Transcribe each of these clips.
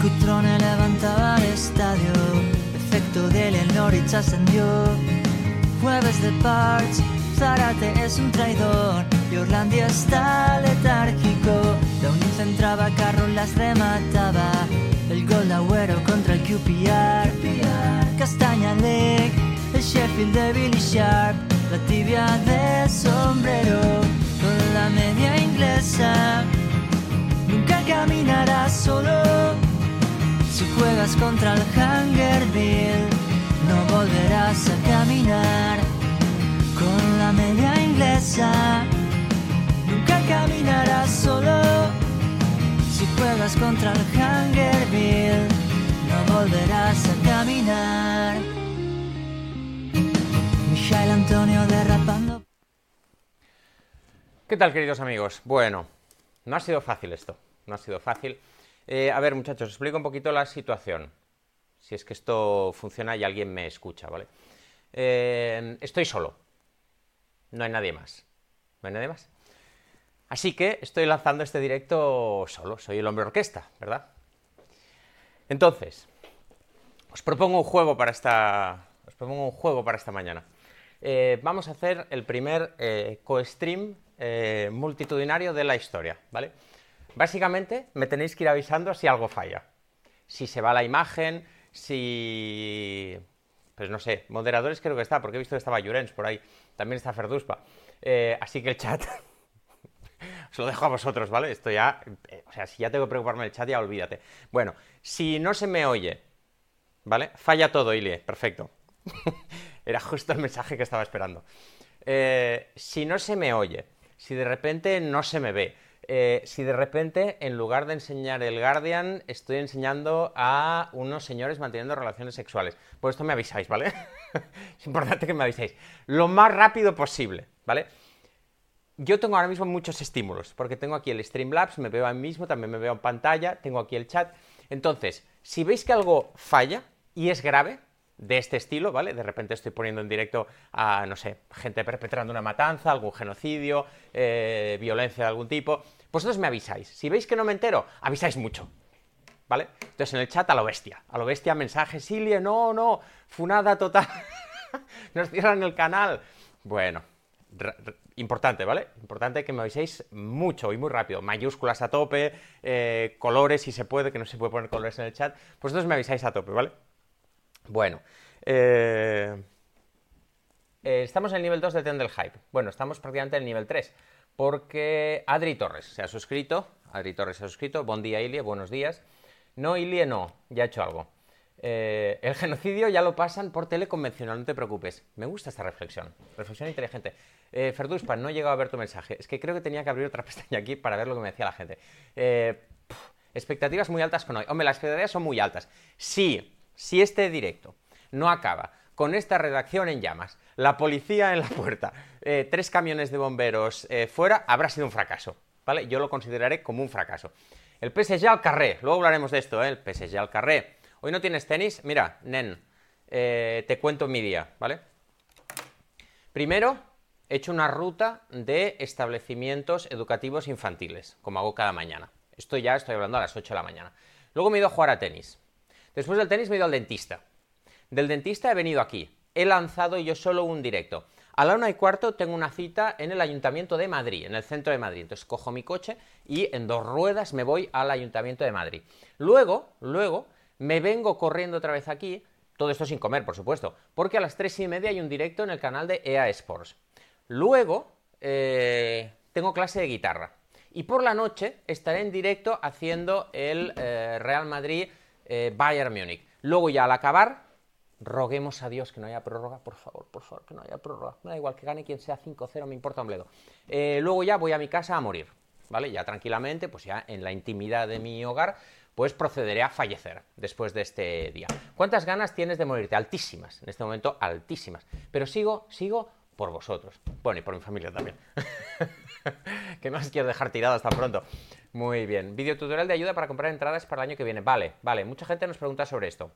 Cutrone levantaba el estadio, efecto de Norwich ascendió. Jueves de Parts, Zárate es un traidor y Orlandia está letárgico. Downing centraba, Carroll las remataba. El gol de Agüero contra el QPR. Castaña League, el Sheffield de Billy Sharp. La tibia de sombrero con la media inglesa. Nunca caminarás solo si juegas contra el Hungerville. No volverás a caminar con la media inglesa. Nunca caminarás solo si juegas contra el Hungerville. No volverás a caminar. Michael Antonio derrapando. ¿Qué tal, queridos amigos? Bueno, no ha sido fácil esto, no ha sido fácil. A ver, muchachos, os explico un poquito la situación, si es que esto funciona y alguien me escucha, ¿vale? Estoy solo, no hay nadie más, no hay nadie más. Así que estoy lanzando este directo solo, soy el hombre orquesta, ¿verdad? Entonces, os propongo un juego para esta mañana. Vamos a hacer el primer co-stream multitudinario de la historia, ¿vale? Básicamente me tenéis que ir avisando si algo falla. Si se va la imagen, si... pues no sé, moderadores creo que está, porque he visto que estaba Llorens por ahí, también está Ferduspa. Así que el chat os lo dejo a vosotros, ¿vale? Esto ya... o sea, si ya tengo que preocuparme del chat, ya olvídate. Bueno, si no se me oye, ¿vale? Falla todo, Ilie, perfecto. Era justo el mensaje que estaba esperando. Si no se me oye, si de repente no se me ve, si de repente, en lugar de enseñar el Guardian, estoy enseñando a unos señores manteniendo relaciones sexuales, pues esto me avisáis, ¿vale? Es importante que me aviséis lo más rápido posible, ¿vale? Yo tengo ahora mismo muchos estímulos, porque tengo aquí el Streamlabs, me veo a mí mismo, también me veo en pantalla, tengo aquí el chat. Entonces, si veis que algo falla y es grave, de este estilo, ¿vale? De repente estoy poniendo en directo a, no sé, gente perpetrando una matanza, algún genocidio, violencia de algún tipo, vosotros me avisáis. Si veis que no me entero, avisáis mucho, ¿vale? Entonces en el chat a lo bestia, mensajes, Ilie, no, funada total, nos cierran el canal. Bueno, importante, ¿vale? Importante que me aviséis mucho y muy rápido, mayúsculas a tope, colores si se puede, que no se puede poner colores en el chat, vosotros me avisáis a tope, ¿vale? Bueno, estamos en el nivel 2 del tren del hype. Bueno, estamos prácticamente en el nivel 3, porque Adri Torres se ha suscrito. Buen día, Ilie, buenos días. No, Ilie, no, ya he hecho algo. El genocidio ya lo pasan por tele convencional, no te preocupes. Me gusta esta reflexión inteligente. Ferduspa, no he llegado a ver tu mensaje. Es que creo que tenía que abrir otra pestaña aquí para ver lo que me decía la gente. Expectativas muy altas con hoy. Hombre, las expectativas son muy altas. Sí. Si este directo no acaba con esta redacción en llamas, la policía en la puerta, 3 camiones de bomberos fuera, habrá sido un fracaso, ¿vale? Yo lo consideraré como un fracaso. El PSG al carré, luego hablaremos de esto, ¿eh? El PSG al carré. Hoy no tienes tenis, mira, nen, te cuento mi día, ¿vale? Primero, he hecho una ruta de establecimientos educativos infantiles, como hago cada mañana. Esto ya estoy hablando a las 8 de la mañana. Luego me he ido a jugar a tenis. Después del tenis me he ido al dentista. Del dentista he venido aquí. He lanzado yo solo un directo. A la 1:15 tengo una cita en el Ayuntamiento de Madrid, en el centro de Madrid. Entonces cojo mi coche y en 2 ruedas me voy al Ayuntamiento de Madrid. Luego me vengo corriendo otra vez aquí, todo esto sin comer, por supuesto, porque a las 3:30 hay un directo en el canal de EA Sports. Luego tengo clase de guitarra. Y por la noche estaré en directo haciendo el Real Madrid Bayern Múnich. Luego ya al acabar, roguemos a Dios que no haya prórroga, por favor, que no haya prórroga. Me da igual que gane quien sea 5-0, me importa un bledo. Luego ya voy a mi casa a morir, ¿vale? Ya tranquilamente, pues ya en la intimidad de mi hogar, pues procederé a fallecer después de este día. ¿Cuántas ganas tienes de morirte? Altísimas, en este momento altísimas. Pero sigo por vosotros. Bueno, y por mi familia también. Que no os quiero dejar tirados tan pronto. Muy bien. Videotutorial de ayuda para comprar entradas para el año que viene. Vale. Mucha gente nos pregunta sobre esto.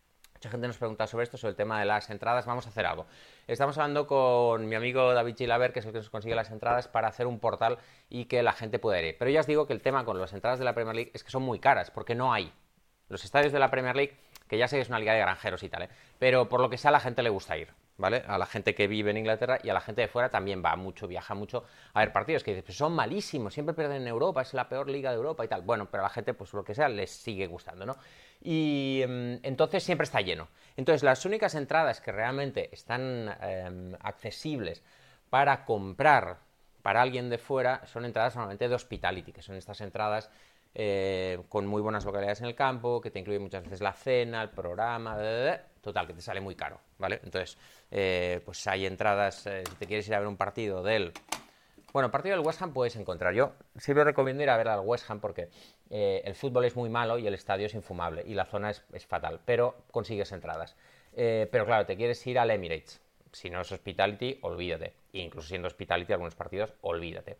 Sobre el tema de las entradas. Vamos a hacer algo. Estamos hablando con mi amigo David Gilaber, que es el que nos consigue las entradas, para hacer un portal y que la gente pueda ir. Pero ya os digo que el tema con las entradas de la Premier League es que son muy caras, porque no hay. Los estadios de la Premier League, que ya sé que es una liga de granjeros y tal, pero por lo que sea a la gente le gusta ir, ¿vale? A la gente que vive en Inglaterra y a la gente de fuera también va mucho, viaja mucho a ver partidos, que dices, pues son malísimos, siempre pierden en Europa, es la peor liga de Europa y tal. Bueno, pero a la gente, pues lo que sea, les sigue gustando, ¿no? Y entonces siempre está lleno. Entonces las únicas entradas que realmente están accesibles para comprar para alguien de fuera son entradas normalmente de hospitality, que son estas entradas con muy buenas localidades en el campo, que te incluyen muchas veces la cena, el programa, total, que te sale muy caro, ¿vale? Entonces, pues hay entradas, si te quieres ir a ver un partido del... Bueno, el partido del West Ham puedes encontrar. Yo siempre recomiendo ir a ver al West Ham porque el fútbol es muy malo y el estadio es infumable y la zona es fatal, pero consigues entradas. Pero claro, te quieres ir al Emirates. Si no es hospitality, olvídate. Incluso siendo hospitality algunos partidos, olvídate.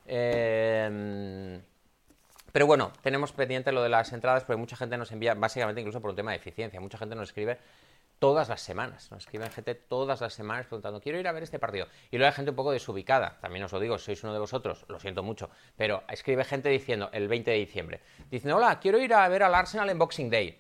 Pero bueno, tenemos pendiente lo de las entradas porque mucha gente nos envía, básicamente incluso por un tema de eficiencia, mucha gente nos escribe todas las semanas, nos escriben gente todas las semanas preguntando, quiero ir a ver este partido. Y luego hay gente un poco desubicada, también os lo digo, si sois uno de vosotros, lo siento mucho, pero escribe gente diciendo, el 20 de diciembre, diciendo, hola, quiero ir a ver al Arsenal en Boxing Day.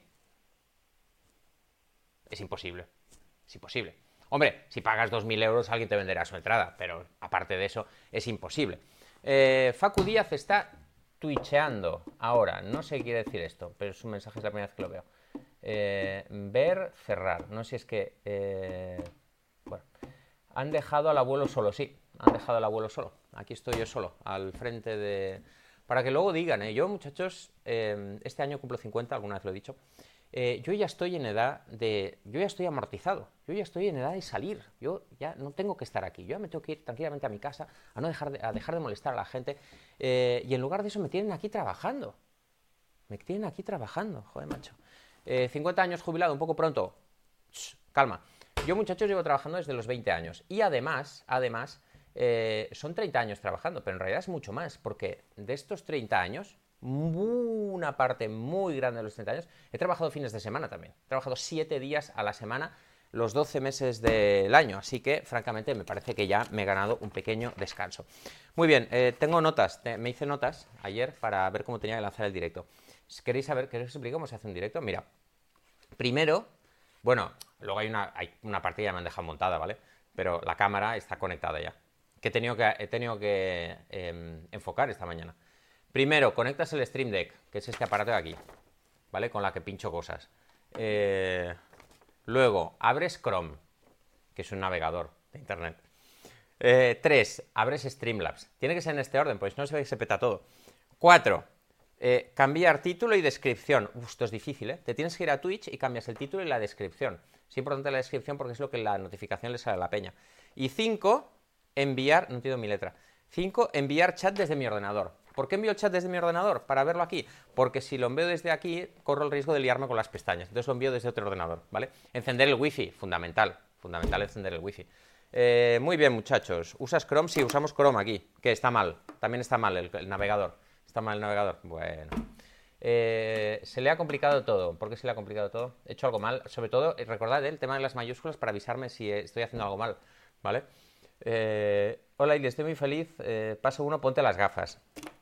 Es imposible, es imposible. Hombre, si pagas 2.000 euros alguien te venderá su entrada, pero aparte de eso, es imposible. Facu Díaz está twitcheando ahora, no sé qué quiere decir esto, pero es un mensaje, es la primera vez que lo veo. Ver, cerrar, no sé si es que... bueno, han dejado al abuelo solo, sí, han dejado al abuelo solo, aquí estoy yo solo, al frente de... Para que luego digan, yo muchachos, este año cumplo 50, alguna vez lo he dicho, yo ya estoy en edad de... Yo ya estoy amortizado, yo ya estoy en edad de salir, yo ya no tengo que estar aquí, yo ya me tengo que ir tranquilamente a mi casa, a dejar de molestar a la gente, y en lugar de eso me tienen aquí trabajando, joder, macho. 50 años jubilado, un poco pronto, calma. Yo, muchachos, llevo trabajando desde los 20 años, y además, son 30 años trabajando, pero en realidad es mucho más, porque de estos 30 años... una parte muy grande de los 30 años, he trabajado fines de semana también. He trabajado 7 días a la semana los 12 meses del año, así que francamente me parece que ya me he ganado un pequeño descanso. Muy bien, tengo notas, me hice notas ayer para ver cómo tenía que lanzar el directo. ¿Queréis saber, queréis explicar cómo se hace un directo? Mira, primero, bueno, luego hay una partida ya me han dejado montada, ¿vale? Pero la cámara está conectada ya, que he tenido que enfocar esta mañana. Primero, conectas el Stream Deck, que es este aparato de aquí, ¿vale? Con la que pincho cosas. Luego, abres Chrome, que es un navegador de internet. 3, abres Streamlabs. Tiene que ser en este orden, pues no se ve que se peta todo. 4, cambiar título y descripción. Esto es difícil, ¿eh? Te tienes que ir a Twitch y cambias el título y la descripción. Es importante la descripción porque es lo que la notificación le sale a la peña. Y 5, enviar... No entiendo mi letra. 5, enviar chat desde mi ordenador. ¿Por qué envío el chat desde mi ordenador? Para verlo aquí. Porque si lo envío desde aquí, corro el riesgo de liarme con las pestañas. Entonces lo envío desde otro ordenador, ¿vale? Encender el wifi, fundamental. Fundamental encender el wifi. Muy bien, muchachos. ¿Usas Chrome? Sí, usamos Chrome aquí. Que está mal. También está mal el navegador. ¿Está mal el navegador? Bueno. Se le ha complicado todo. ¿Por qué se le ha complicado todo? He hecho algo mal. Sobre todo, recordad el tema de las mayúsculas para avisarme si estoy haciendo algo mal, ¿vale? Hola, Ili, estoy muy feliz. Paso 1, ponte las gafas.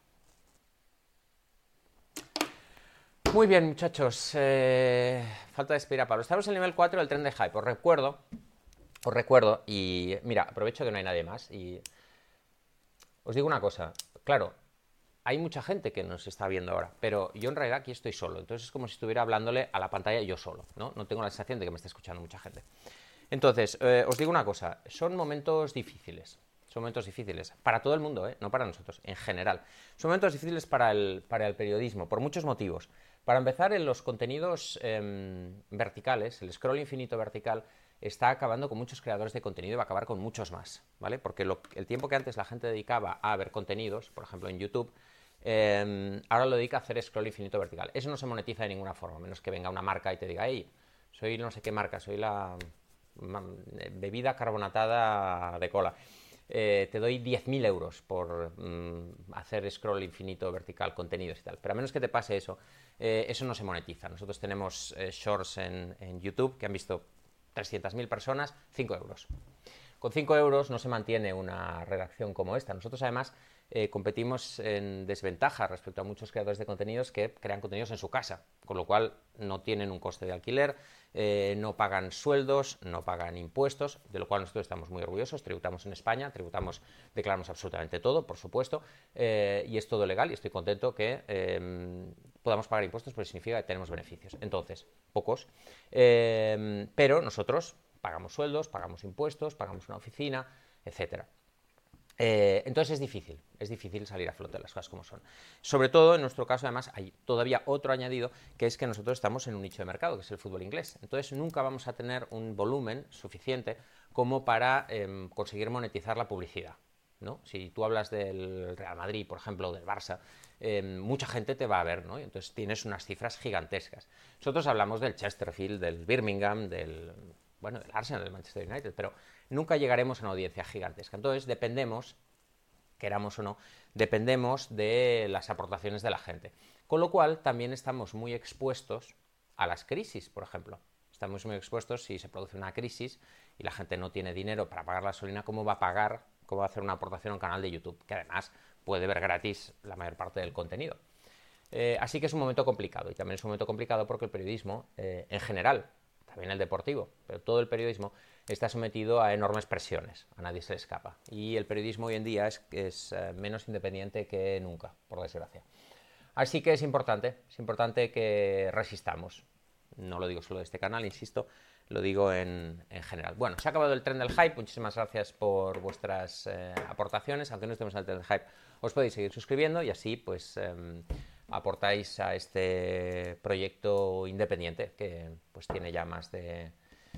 Muy bien, muchachos. Falta despedir a Pablo. Estamos en el nivel 4 del tren de hype. Os recuerdo, y mira, aprovecho que no hay nadie más y os digo una cosa. Claro, hay mucha gente que nos está viendo ahora, pero yo en realidad aquí estoy solo. Entonces es como si estuviera hablándole a la pantalla yo solo, ¿no? No tengo la sensación de que me esté escuchando mucha gente. Entonces, os digo una cosa. Son momentos difíciles. Son momentos difíciles para todo el mundo, no para nosotros, en general. Son momentos difíciles para el periodismo, por muchos motivos. Para empezar, en los contenidos verticales, el scroll infinito vertical está acabando con muchos creadores de contenido y va a acabar con muchos más, ¿vale? Porque el tiempo que antes la gente dedicaba a ver contenidos, por ejemplo en YouTube, ahora lo dedica a hacer scroll infinito vertical. Eso no se monetiza de ninguna forma, a menos que venga una marca y te diga, hey, soy no sé qué marca, soy la bebida carbonatada de cola. Te doy 10.000 euros por hacer scroll infinito vertical, contenidos y tal. Pero a menos que te pase eso, eso no se monetiza. Nosotros tenemos shorts en YouTube que han visto 300.000 personas, 5 euros. Con 5 euros no se mantiene una redacción como esta. Nosotros además competimos en desventaja respecto a muchos creadores de contenidos que crean contenidos en su casa, con lo cual no tienen un coste de alquiler, no pagan sueldos, no pagan impuestos, de lo cual nosotros estamos muy orgullosos, tributamos en España, declaramos absolutamente todo, por supuesto, y es todo legal y estoy contento que podamos pagar impuestos porque significa que tenemos beneficios. Entonces, pocos, pero nosotros pagamos sueldos, pagamos impuestos, pagamos una oficina, etcétera. Entonces es difícil salir a flote, las cosas como son. Sobre todo en nuestro caso, además, hay todavía otro añadido, que es que nosotros estamos en un nicho de mercado, que es el fútbol inglés. Entonces nunca vamos a tener un volumen suficiente como para conseguir monetizar la publicidad, ¿no? Si tú hablas del Real Madrid, por ejemplo, o del Barça, mucha gente te va a ver, ¿no? Y entonces tienes unas cifras gigantescas. Nosotros hablamos del Chesterfield, del Birmingham, del Arsenal, del Manchester United, pero nunca llegaremos a una audiencia gigantesca. Entonces dependemos, queramos o no, dependemos de las aportaciones de la gente. Con lo cual también estamos muy expuestos a las crisis, por ejemplo. Estamos muy expuestos si se produce una crisis y la gente no tiene dinero para pagar la gasolina, ¿cómo va a hacer una aportación a un canal de YouTube? Que además puede ver gratis la mayor parte del contenido. Así que es un momento complicado, y también es un momento complicado porque el periodismo, en general, también el deportivo, pero todo el periodismo está sometido a enormes presiones, a nadie se le escapa. Y el periodismo hoy en día es menos independiente que nunca, por desgracia. Así que es importante que resistamos. No lo digo solo de este canal, insisto, lo digo en general. Bueno, se ha acabado el tren del hype, muchísimas gracias por vuestras aportaciones. Aunque no estemos en el tren del hype, os podéis seguir suscribiendo y así pues aportáis a este proyecto independiente que pues tiene ya más de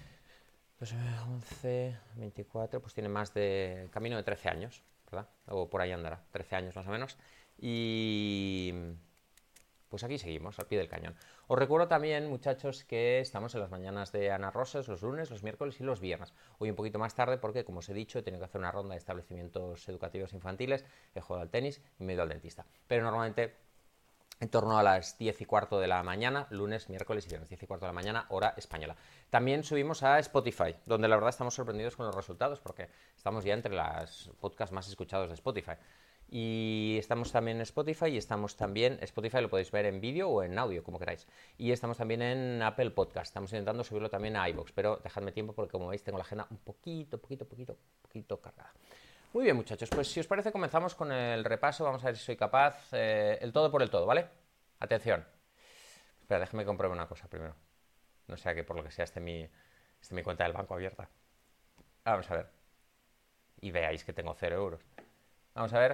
11, 24, pues tiene más de camino de 13 años, ¿verdad? O por ahí andará, 13 años más o menos. Y pues aquí seguimos, al pie del cañón. Os recuerdo también, muchachos, que estamos en las mañanas de Ana Rosas, los lunes, los miércoles y los viernes. Hoy un poquito más tarde porque, como os he dicho, he tenido que hacer una ronda de establecimientos educativos infantiles, he jugado al tenis y me he ido al dentista. Pero normalmente en torno a las 10:15 de la mañana, lunes, miércoles y viernes, 10:15 de la mañana, hora española. También subimos a Spotify, donde la verdad estamos sorprendidos con los resultados, porque estamos ya entre los podcasts más escuchados de Spotify. Y estamos también en Spotify, y estamos también, Spotify lo podéis ver en vídeo o en audio, como queráis. Y estamos también en Apple Podcast, estamos intentando subirlo también a iVoox, pero dejadme tiempo porque, como veis, tengo la agenda un poquito cargada. Muy bien, muchachos, pues si os parece comenzamos con el repaso. Vamos a ver si soy capaz. El todo por el todo, ¿vale? Atención. Espera, déjame comprobar una cosa primero. No sea que por lo que sea esté mi cuenta del banco abierta. Vamos a ver. Y veáis que tengo 0 euros. Vamos a ver.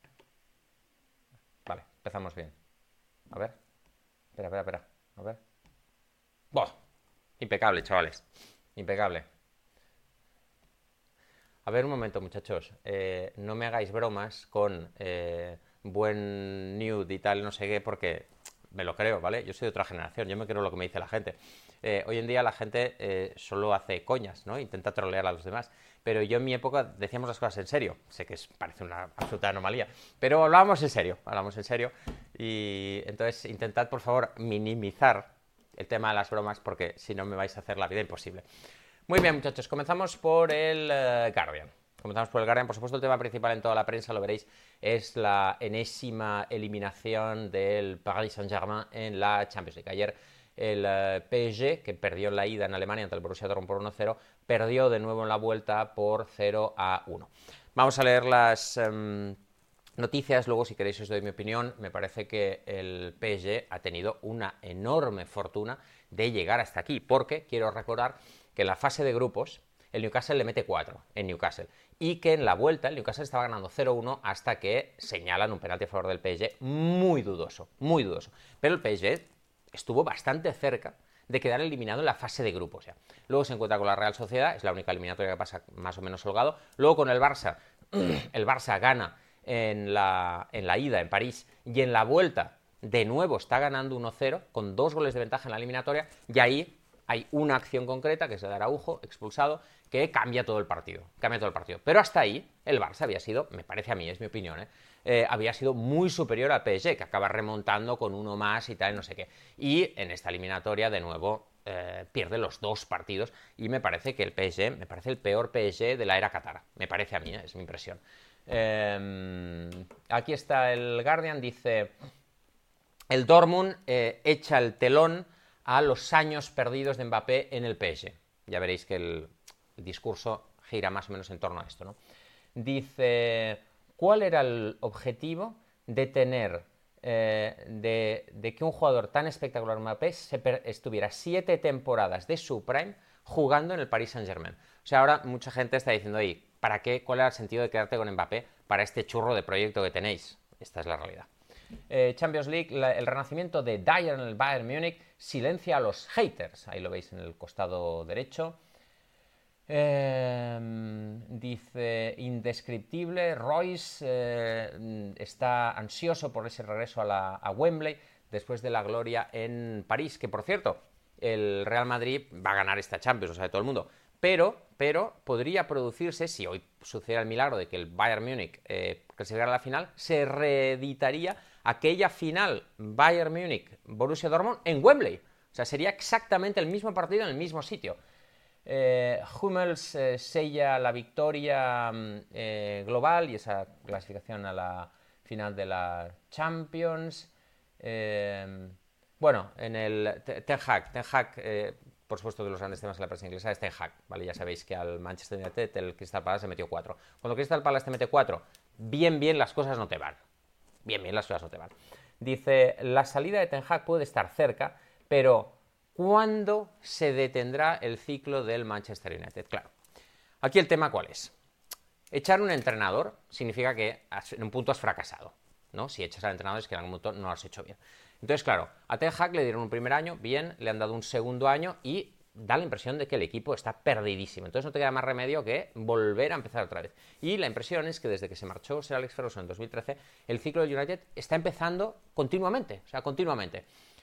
Vale, empezamos bien. A ver. Espera. A ver. ¡Buah! Impecable, chavales. Impecable. A ver, un momento, muchachos, no me hagáis bromas con buen nude y tal, no sé qué, porque me lo creo, ¿vale? Yo soy de otra generación, yo me creo lo que me dice la gente. Hoy en día la gente solo hace coñas, ¿no? Intenta trolear a los demás. Pero yo en mi época decíamos las cosas en serio. Sé que parece una absoluta anomalía, pero hablábamos en serio. Y entonces intentad, por favor, minimizar el tema de las bromas, porque si no me vais a hacer la vida imposible. Muy bien, muchachos, comenzamos por el Guardian. Por supuesto, el tema principal en toda la prensa, lo veréis, es la enésima eliminación del Paris Saint-Germain en la Champions League. Ayer el PSG, que perdió en la ida en Alemania ante el Borussia Dortmund por 1-0, perdió de nuevo en la vuelta por 0-1. Vamos a leer las noticias, luego si queréis os doy mi opinión. Me parece que el PSG ha tenido una enorme fortuna de llegar hasta aquí, porque quiero recordar que en la fase de grupos el Newcastle le mete 4 en Newcastle y que en la vuelta el Newcastle estaba ganando 0-1 hasta que señalan un penalti a favor del PSG muy dudoso, pero el PSG estuvo bastante cerca de quedar eliminado en la fase de grupos. Luego se encuentra con la Real Sociedad, es la única eliminatoria que pasa más o menos holgado. Luego con el Barça, el Barça gana en la ida en París y en la vuelta de nuevo está ganando 1-0 con 2 goles de ventaja en la eliminatoria, y ahí hay una acción concreta, que es el de Araujo, expulsado, que cambia todo el partido. Pero hasta ahí el Barça había sido, me parece a mí, es mi opinión, había sido muy superior al PSG, que acaba remontando con uno más y tal, no sé qué. Y en esta eliminatoria, de nuevo, pierde los 2 partidos, y me parece que el PSG, me parece el peor PSG de la era Qatar. Me parece a mí, es mi impresión. Aquí está el Guardian, dice: el Dortmund echa el telón a los años perdidos de Mbappé en el PSG. Ya veréis que el discurso gira más o menos en torno a esto, ¿no? Dice: ¿cuál era el objetivo de tener, de que un jugador tan espectacular como Mbappé estuviera 7 temporadas de su prime jugando en el Paris Saint-Germain? O sea, ahora mucha gente está diciendo: oye, ¿para qué? ¿Cuál era el sentido de quedarte con Mbappé para este churro de proyecto que tenéis? Esta es la realidad. Champions League, el renacimiento de Dyer en el Bayern Múnich silencia a los haters. Ahí lo veis en el costado derecho. Dice: indescriptible, Royce está ansioso por ese regreso a Wembley después de la gloria en París, que por cierto, el Real Madrid va a ganar esta Champions, o sea, de todo el mundo, pero podría producirse, si hoy sucediera el milagro de que el Bayern Múnich clasificara a la final, se reeditaría aquella final Bayern Múnich-Borussia Dortmund en Wembley. O sea, sería exactamente el mismo partido en el mismo sitio. Hummels sella la victoria global y esa clasificación a la final de la Champions. Bueno, en el Ten Hag, por supuesto que los grandes temas de la prensa inglesa es Ten Hag, ¿vale? Ya sabéis que al Manchester United el Crystal Palace se metió 4. Cuando Crystal Palace te mete 4, bien las cosas no te van. Bien las cosas no te van. Dice: la salida de Ten Hag puede estar cerca, pero ¿cuándo se detendrá el ciclo del Manchester United? Claro. Aquí el tema, ¿cuál es? Echar un entrenador significa que en un punto has fracasado, ¿no? Si echas al entrenador es que en algún punto no lo has hecho bien. Entonces, claro, a Ten Hag le dieron un primer año, bien, le han dado un segundo año y da la impresión de que el equipo está perdidísimo. Entonces no te queda más remedio que volver a empezar otra vez. Y la impresión es que desde que se marchó Sir Alex Ferguson en 2013, el ciclo del United está empezando continuamente. O sea, continuamente.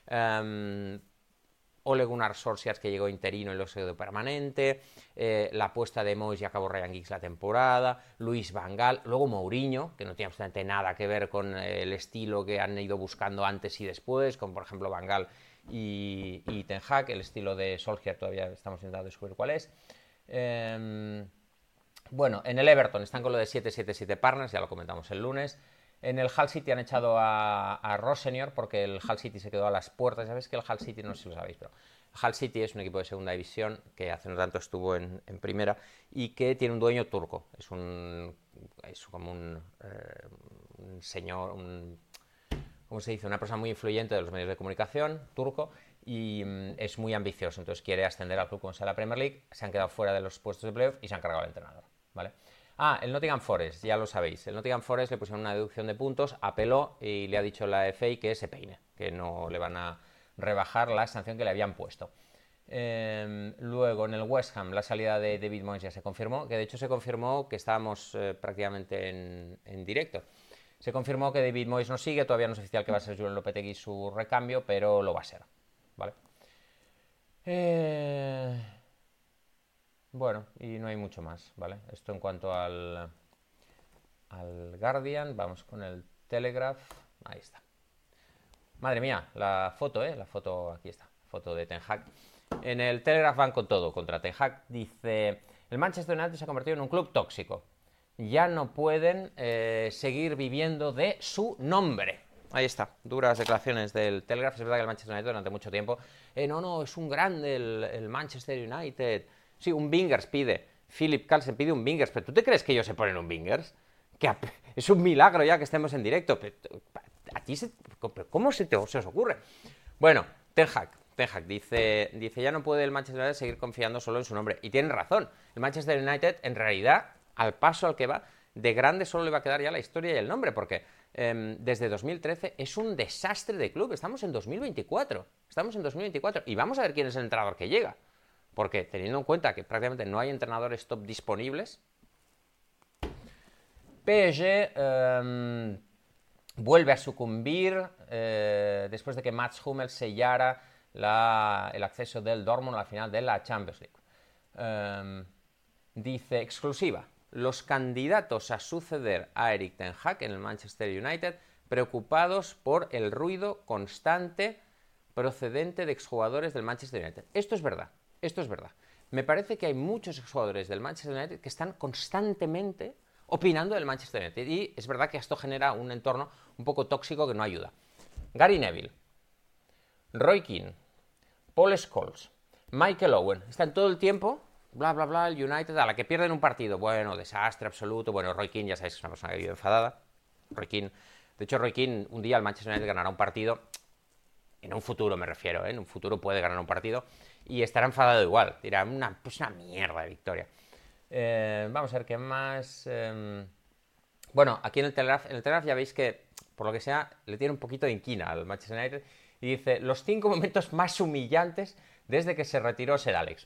Ole Gunnar Solskjaer, que llegó interino y luego se quedó permanente, la apuesta de Moyes y acabó Ryan Giggs la temporada, Luis Van Gaal, luego Mourinho, que no tiene absolutamente nada que ver con el estilo que han ido buscando antes y después, como por ejemplo Van Gaal y Ten Hag. El estilo de Solskjaer todavía estamos intentando descubrir cuál es. Bueno, en el Everton están con lo de 777 Partners, ya lo comentamos el lunes. En el Hull City han echado a Rossenior porque el Hull City se quedó a las puertas. Sabéis que el Hull City, no sé si lo sabéis, pero el Hull City es un equipo de segunda división que hace no tanto estuvo en primera y que tiene un dueño turco. Es como un señor, ¿cómo se dice? Una persona muy influyente de los medios de comunicación, turco, y es muy ambicioso. Entonces quiere ascender al club como sea la Premier League. Se han quedado fuera de los puestos de playoff y se han cargado al entrenador, ¿vale? El Nottingham Forest, ya lo sabéis. El Nottingham Forest le pusieron una deducción de puntos, apeló y le ha dicho la FA que se peine, que no le van a rebajar la sanción que le habían puesto. Luego, en el West Ham, la salida de David Moyes ya se confirmó, que de hecho se confirmó que estábamos prácticamente en directo. Se confirmó que David Moyes no sigue, todavía no es oficial que va a ser Julen Lopetegui su recambio, pero lo va a ser, ¿vale? Bueno, y no hay mucho más, ¿vale? Esto en cuanto al Guardian. Vamos con el Telegraph. Ahí está. Madre mía, la foto, la foto, aquí está, foto de Ten Hag. En el Telegraph van con todo contra Ten Hag. Dice: el Manchester United se ha convertido en un club tóxico. Ya no pueden seguir viviendo de su nombre. Ahí está, duras declaraciones del Telegraph. Es verdad que el Manchester United durante mucho tiempo no, es un grande el Manchester United. Sí, un Bingers pide. Philip Carlsen pide un Bingers. ¿Pero tú te crees que ellos se ponen un Bingers? Que es un milagro ya que estemos en directo. Pero, ¿a ti cómo se os ocurre? Bueno, Ten Hag dice: ya no puede el Manchester United seguir confiando solo en su nombre. Y tienen razón. El Manchester United, en realidad, al paso al que va, de grande solo le va a quedar ya la historia y el nombre, porque desde 2013 es un desastre de club. Estamos en 2024. Y vamos a ver quién es el entrenador que llega. Porque teniendo en cuenta que prácticamente no hay entrenadores top disponibles, PSG vuelve a sucumbir después de que Mats Hummels sellara el acceso del Dortmund a la final de la Champions League. Dice: exclusiva, los candidatos a suceder a Erik Ten Hag en el Manchester United preocupados por el ruido constante procedente de exjugadores del Manchester United. Esto es verdad. Me parece que hay muchos exjugadores del Manchester United que están constantemente opinando del Manchester United. Y es verdad que esto genera un entorno un poco tóxico que no ayuda. Gary Neville, Roy Keane, Paul Scholes, Michael Owen, están todo el tiempo, bla, bla, bla, el United, a la que pierden un partido, bueno, desastre absoluto, bueno, Roy Keane ya sabéis que es una persona que vive enfadada, Roy Keane, de hecho Roy Keane un día el Manchester United ganará un partido, en un futuro me refiero, en un futuro puede ganar un partido, y estará enfadado igual, dirá, pues una mierda de victoria. Vamos a ver qué más. Bueno, aquí en el Telegraph ya veis que, por lo que sea, le tiene un poquito de inquina al Manchester United y dice: los 5 momentos más humillantes desde que se retiró Sir Alex.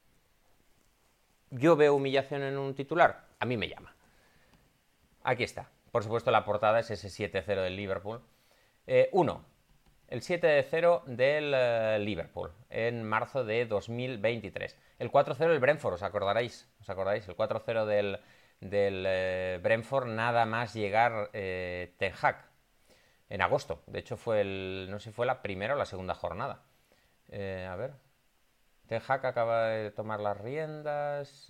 Yo veo humillación en un titular, a mí me llama. Aquí está. Por supuesto, la portada es ese 7-0 del Liverpool. El 7-0 del Liverpool en marzo de 2023. El 4-0 del Brentford, ¿os acordaréis? El 4-0 del Brentford nada más llegar Ten Hag en agosto. De hecho, no sé si fue la primera o la segunda jornada. A ver. Ten Hag acaba de tomar las riendas.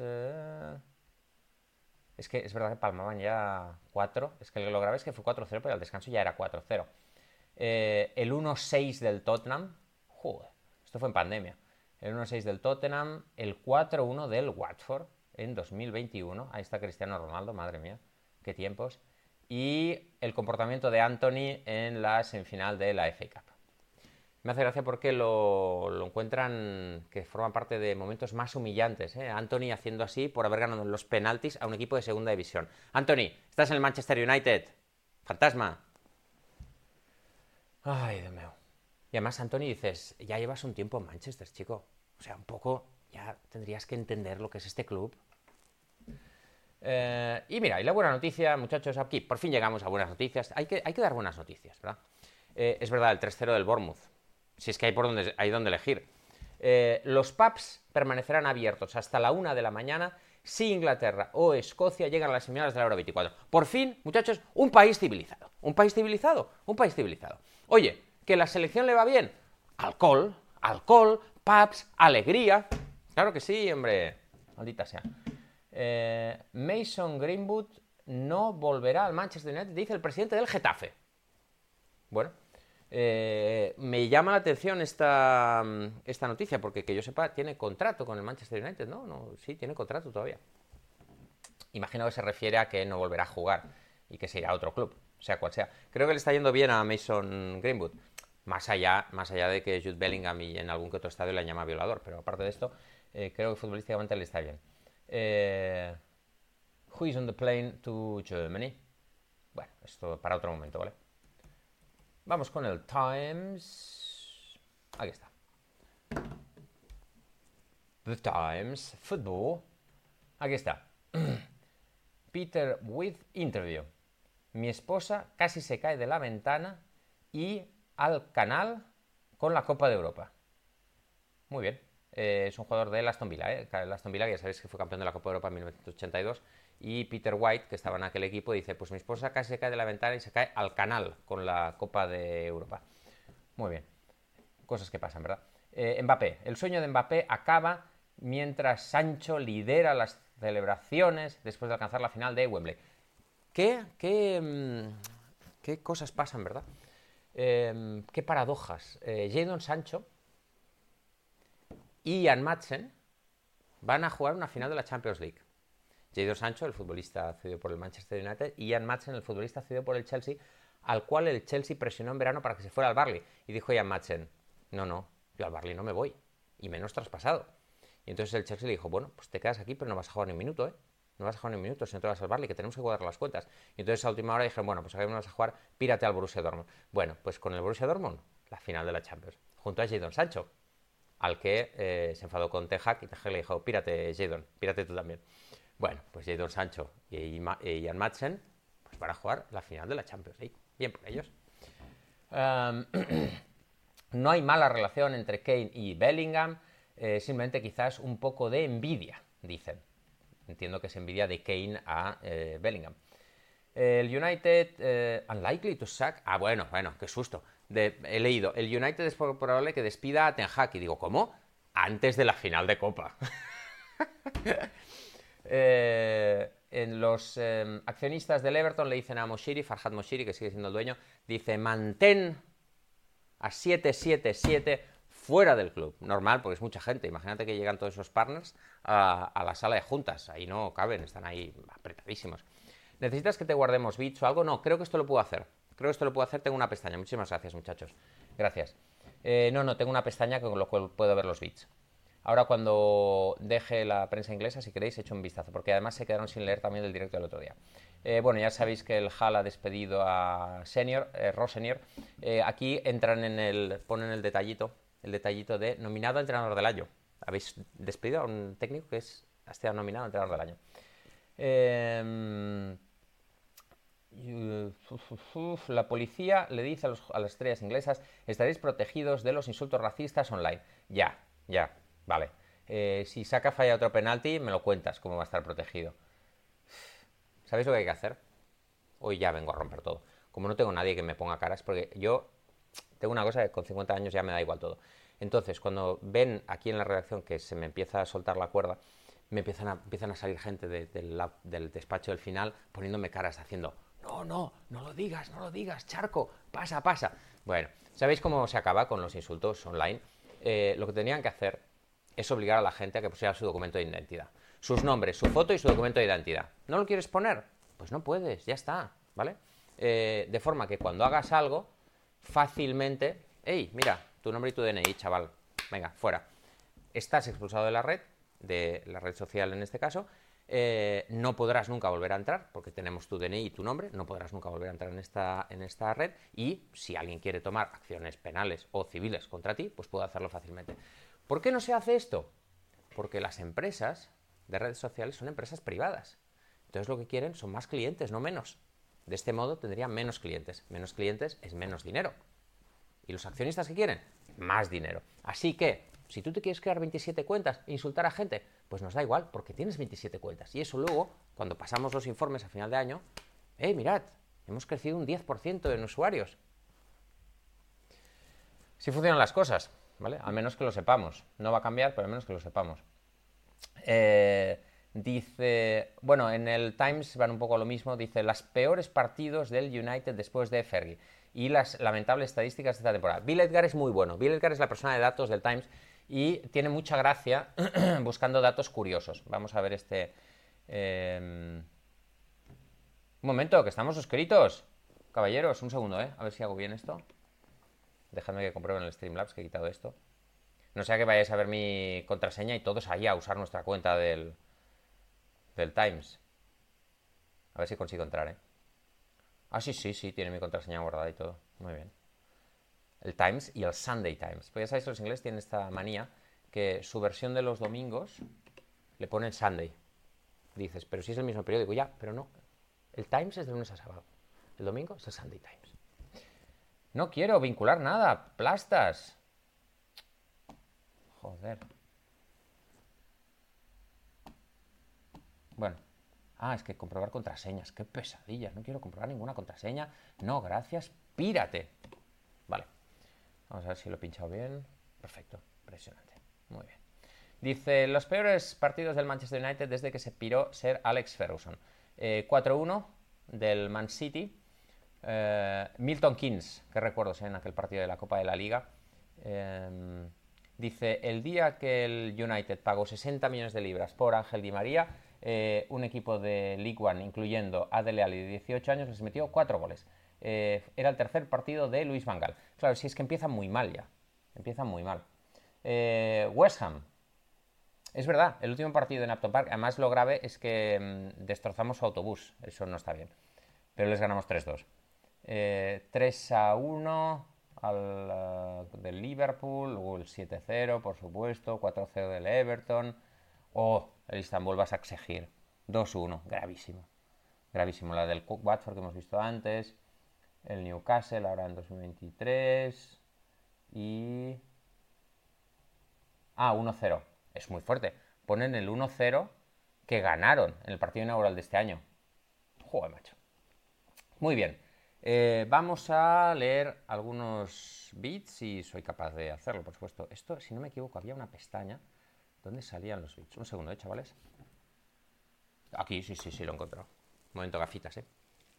Es que es verdad que palmaban ya 4. Es que lo grave es que fue 4-0, pero al descanso ya era 4-0. El 1-6 del Tottenham. Joder, esto fue en pandemia. El 1-6 del Tottenham. El 4-1 del Watford en 2021. Ahí está Cristiano Ronaldo, madre mía, qué tiempos. Y el comportamiento de Anthony en la semifinal de la FA Cup. Me hace gracia porque lo encuentran que forma parte de momentos más humillantes, ¿eh? Anthony haciendo así por haber ganado los penaltis a un equipo de segunda división. Anthony, estás en el Manchester United. Fantasma. Ay, Dios mío. Y además, Anthony, dices, ya llevas un tiempo en Manchester, chico. O sea, un poco ya tendrías que entender lo que es este club. Y mira, y la buena noticia, muchachos, aquí por fin llegamos a buenas noticias. Hay que dar buenas noticias, ¿verdad? Es verdad, el 3-0 del Bournemouth. Si es que hay donde elegir. Los pubs permanecerán abiertos hasta la 1 de la mañana si Inglaterra o Escocia llegan a las semifinales de la Euro 24. Por fin, muchachos, un país civilizado. ¿Un país civilizado? Un país civilizado. Oye, ¿que la selección le va bien? Alcohol, pubs, alegría. Claro que sí, hombre. Maldita sea. Mason Greenwood no volverá al Manchester United, dice el presidente del Getafe. Bueno, me llama la atención esta noticia, porque que yo sepa, tiene contrato con el Manchester United, ¿no? Sí, tiene contrato todavía. Imagino que se refiere a que no volverá a jugar y que se irá a otro club, sea cual sea. Creo que le está yendo bien a Mason Greenwood, más allá de que Jude Bellingham y en algún que otro estadio le llama violador, pero aparte de esto, creo que futbolísticamente le está bien. Who is on the plane to Germany? Bueno, esto para otro momento, ¿vale? Vamos con el Times. Aquí está. The Times, Football. Aquí está. Peter with interview. Mi esposa casi se cae de la ventana y al canal con la Copa de Europa. Muy bien. Es un jugador del Aston Villa, el Aston Villa, que ya sabéis que fue campeón de la Copa de Europa en 1982, y Peter White, que estaba en aquel equipo, dice, pues mi esposa casi se cae de la ventana y se cae al canal con la Copa de Europa. Muy bien, cosas que pasan, ¿verdad? Mbappé, el sueño de Mbappé acaba mientras Sancho lidera las celebraciones después de alcanzar la final de Wembley. ¿Qué cosas pasan, verdad? Qué paradojas. Jadon Sancho y Ian Madsen van a jugar una final de la Champions League. Jadon Sancho, el futbolista cedido por el Manchester United, y Ian Madsen, el futbolista cedido por el Chelsea, al cual el Chelsea presionó en verano para que se fuera al Burnley. Y dijo Ian Madsen, no, yo al Burnley no me voy, y menos traspasado. Y entonces el Chelsea le dijo, bueno, pues te quedas aquí, pero no vas a jugar ni un minuto, No vas a jugar ni un minuto si no te vas al Burnley, que tenemos que cuadrar las cuentas. Y entonces a última hora dijeron, bueno, pues aquí no vas a jugar, pírate al Borussia Dortmund. Bueno, pues con el Borussia Dortmund, la final de la Champions, junto a Jadon Sancho, al que se enfadó con Ten Hag, y Ten Hag le dijo, pírate Jadon, pírate tú también. Bueno, pues Jadon Sancho y Ian Madsen pues van a jugar la final de la Champions League. Bien por ellos. No hay mala relación entre Kane y Bellingham, simplemente quizás un poco de envidia, dicen. Entiendo que es envidia de Kane a Bellingham. El United, unlikely to sack. Ah, bueno, qué susto. He leído, el United es probable que despida a Ten Hag. Y digo, ¿cómo? Antes de la final de Copa. En los accionistas del Everton le dicen a Moshiri, Farhad Moshiri, que sigue siendo el dueño, dice mantén a 777 fuera del club. Normal, porque es mucha gente. Imagínate que llegan todos esos partners a la sala de juntas. Ahí no caben, están ahí apretadísimos. ¿Necesitas que te guardemos bits o algo? No, creo que esto lo puedo hacer. Tengo una pestaña. Muchísimas gracias, muchachos. Gracias. No, tengo una pestaña con lo cual puedo ver los bits. Ahora cuando deje la prensa inglesa, si queréis, echo un vistazo, porque además se quedaron sin leer también del directo del otro día. Bueno, ya sabéis que el Hal ha despedido a Ross Senior. Aquí ponen el detallito de nominado a entrenador del año. Habéis despedido a un técnico que ha sido nominado a entrenador del año. La policía le dice a las estrellas inglesas: estaréis protegidos de los insultos racistas online. Ya, vale. Si Saka falla otro penalti, me lo cuentas cómo va a estar protegido. ¿Sabéis lo que hay que hacer? Hoy ya vengo a romper todo. Como no tengo nadie que me ponga caras, porque yo tengo una cosa que con 50 años ya me da igual todo. Entonces, cuando ven aquí en la redacción que se me empieza a soltar la cuerda, empiezan a salir gente del despacho del final poniéndome caras haciendo: no lo digas, Charco, pasa. Bueno, ¿sabéis cómo se acaba con los insultos online? Lo que tenían que hacer es obligar a la gente a que pusiera su documento de identidad. Sus nombres, su foto y su documento de identidad. ¿No lo quieres poner? Pues no puedes, ya está, ¿vale? De forma que cuando hagas algo, fácilmente... ¡Ey, mira, tu nombre y tu DNI, chaval! Venga, fuera. Estás expulsado de la red social en este caso. No podrás nunca volver a entrar, porque tenemos tu DNI y tu nombre. No podrás nunca volver a entrar en esta red. Y si alguien quiere tomar acciones penales o civiles contra ti, pues puede hacerlo fácilmente. ¿Por qué no se hace esto? Porque las empresas de redes sociales son empresas privadas. Entonces lo que quieren son más clientes, no menos. De este modo tendrían menos clientes. Menos clientes es menos dinero. ¿Y los accionistas qué quieren? Más dinero. Así que, si tú te quieres crear 27 cuentas e insultar a gente, pues nos da igual, porque tienes 27 cuentas. Y eso luego, cuando pasamos los informes a final de año, mirad, hemos crecido un 10% en usuarios. Sí funcionan las cosas, ¿vale? Al menos que lo sepamos. No va a cambiar, pero al menos que lo sepamos. Dice, bueno, en el Times van un poco a lo mismo, dice: las peores partidos del United después de Fergie y las lamentables estadísticas de esta temporada. Bill Edgar es muy bueno. Bill Edgar es la persona de datos del Times y tiene mucha gracia buscando datos curiosos. Vamos a ver este... Un momento, que estamos suscritos. Caballeros, un segundo, a ver si hago bien esto. Dejadme que compruebe en el Streamlabs que he quitado esto. No sea que vayáis a ver mi contraseña y todos ahí a usar nuestra cuenta del Times. A ver si consigo entrar, Ah, sí, tiene mi contraseña guardada y todo. Muy bien. El Times y el Sunday Times. Pues ya sabéis que los ingleses tienen esta manía que su versión de los domingos le ponen Sunday. Dices, pero si es el mismo periódico. Ya, pero no. El Times es de lunes a sábado. El domingo es el Sunday Times. No quiero vincular nada. Plastas. Joder. Bueno. Es que comprobar contraseñas. Qué pesadilla. No quiero comprobar ninguna contraseña. No, gracias. Pírate. Vale. Vamos a ver si lo he pinchado bien. Perfecto. Impresionante. Muy bien. Dice: los peores partidos del Manchester United desde que se piró Sir Alex Ferguson. 4-1 del Man City. Milton Keynes, que recuerdos en aquel partido de la Copa de la Liga. Dice: el día que el United pagó 60 millones de libras por Ángel Di María, un equipo de League One, incluyendo a Dele Alli de 18 años, les metió 4 goles. Era el tercer partido de Luis Van Gaal. Claro, si es que empiezan muy mal ya. Empiezan muy mal. West Ham. Es verdad, el último partido en Upton Park, además lo grave es que destrozamos su autobús. Eso no está bien. Pero les ganamos 3-2. 3-1 del Liverpool, luego el 7-0, por supuesto, 4-0 del Everton. El Istanbul vas a exigir. 2-1, gravísimo. Gravísimo. La del Watford que hemos visto antes. El Newcastle ahora en 2023. Y... 1-0. Es muy fuerte. Ponen el 1-0 que ganaron en el partido inaugural de este año. Joder, macho. Muy bien. Vamos a leer algunos bits si soy capaz de hacerlo, por supuesto. Esto, si no me equivoco, había una pestaña donde salían los bits. Un segundo, chavales. Aquí, sí, lo he encontrado. Momento gafitas, ¿eh?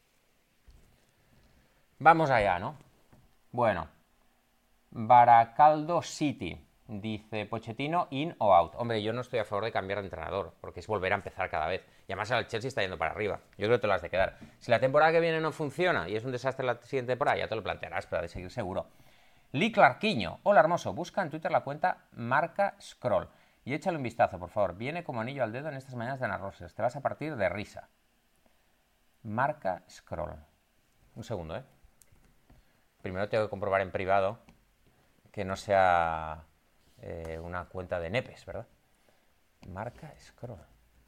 Vamos allá, ¿no? Bueno. Baracaldo City. Dice Pochettino, in o out. Hombre, yo no estoy a favor de cambiar de entrenador, porque es volver a empezar cada vez. Y además el Chelsea está yendo para arriba. Yo creo que te lo has de quedar. Si la temporada que viene no funciona y es un desastre la siguiente temporada, ya te lo plantearás, pero ha de seguir seguro. Lee Clarquiño. Hola, hermoso. Busca en Twitter la cuenta Marca Scroll. Y échale un vistazo, por favor. Viene como anillo al dedo en estas mañanas de Ana Roses. Te vas a partir de risa. Marca Scroll. Un segundo, ¿eh? Primero tengo que comprobar en privado que no sea una cuenta de nepes, ¿verdad? Marca Scroll.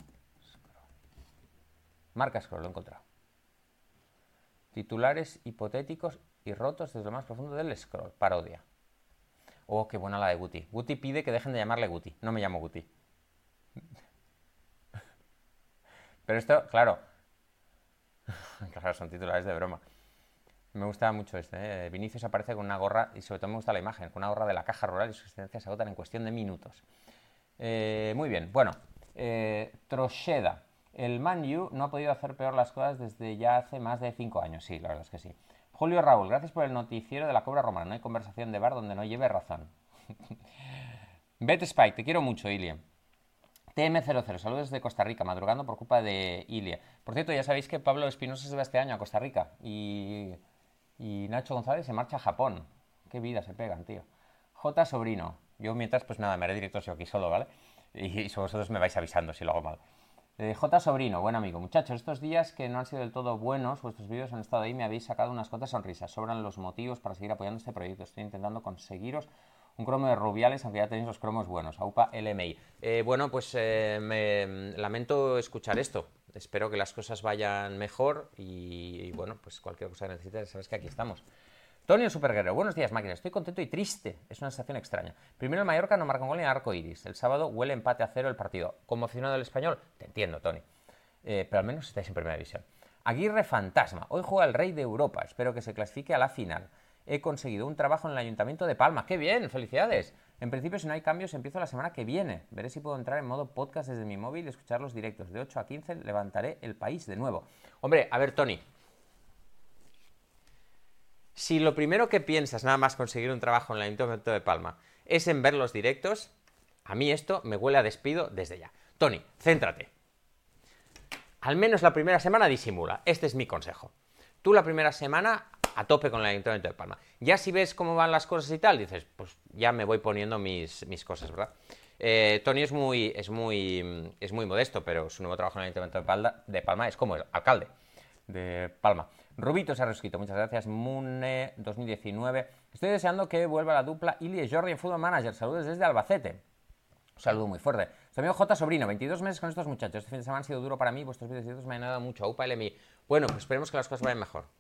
Marca Scroll, lo he encontrado. Titulares hipotéticos y rotos desde lo más profundo del scroll. Parodia. Oh, qué buena la de Guti. Guti pide que dejen de llamarle Guti. No me llamo Guti. Pero esto, claro. Claro, son titulares de broma. Me gusta mucho este, ¿eh? Vinicius aparece con una gorra, y sobre todo me gusta la imagen, con una gorra de la Caja Rural y sus existencias se agotan en cuestión de minutos. Muy bien, bueno. Trosheda. El Man U no ha podido hacer peor las cosas desde ya hace más de 5 años. Sí, la verdad es que sí. Julio Raúl, gracias por el noticiero de la Cobra Romana. No hay conversación de bar donde no lleve razón. Bet Spike, te quiero mucho, Ilie. TM00, saludos desde Costa Rica, madrugando por culpa de Ilie. Por cierto, ya sabéis que Pablo Espinosa se va este año a Costa Rica y Nacho González se marcha a Japón. Qué vida se pegan, tío. J. Sobrino. Yo mientras, pues nada, me haré directos yo aquí solo, ¿vale? Y vosotros me vais avisando si lo hago mal. J. Sobrino, buen amigo. Muchachos, estos días que no han sido del todo buenos, vuestros vídeos han estado ahí, me habéis sacado unas cuantas sonrisas. Sobran los motivos para seguir apoyando este proyecto. Estoy intentando conseguiros un cromo de Rubiales, aunque ya tenéis los cromos buenos. AUPA LMI. Bueno, pues me lamento escuchar esto. Espero que las cosas vayan mejor y bueno, pues cualquier cosa que necesites, sabes que aquí estamos. Tonio Superguerrero, buenos días, máquina. Estoy contento y triste. Es una sensación extraña. Primero el Mallorca no marca un gol en arco iris. El sábado huele empate a 0 el partido. ¿Conmocionado el español? Te entiendo, Tony. Pero al menos estáis en primera división. Aguirre Fantasma. Hoy juega el Rey de Europa. Espero que se clasifique a la final. He conseguido un trabajo en el Ayuntamiento de Palma. ¡Qué bien! ¡Felicidades! En principio, si no hay cambios, empiezo la semana que viene. Veré si puedo entrar en modo podcast desde mi móvil y escuchar los directos. De 8 a 15 levantaré el país de nuevo. Hombre, a ver, Tony. Si lo primero que piensas nada más conseguir un trabajo en el Ayuntamiento de Palma es en ver los directos, a mí esto me huele a despido desde ya. Tony, céntrate. Al menos la primera semana disimula. Este es mi consejo. Tú la primera semana a tope con el Ayuntamiento de Palma. Ya si ves cómo van las cosas y tal, dices, pues ya me voy poniendo mis cosas, ¿verdad? Tony es muy modesto, pero su nuevo trabajo en el Ayuntamiento de Palma es como el alcalde de Palma. Rubito se ha reescrito, muchas gracias. Mune 2019. Estoy deseando que vuelva la dupla Ili y Jordi en Football Manager. Saludos desde Albacete. Un saludo muy fuerte. Su amigo J. Sobrino, 22 meses con estos muchachos. Este fin de semana han sido duro para mí. Vuestros vídeos directos me han dado mucho. Aupa LMI. Bueno, pues esperemos que las cosas vayan mejor.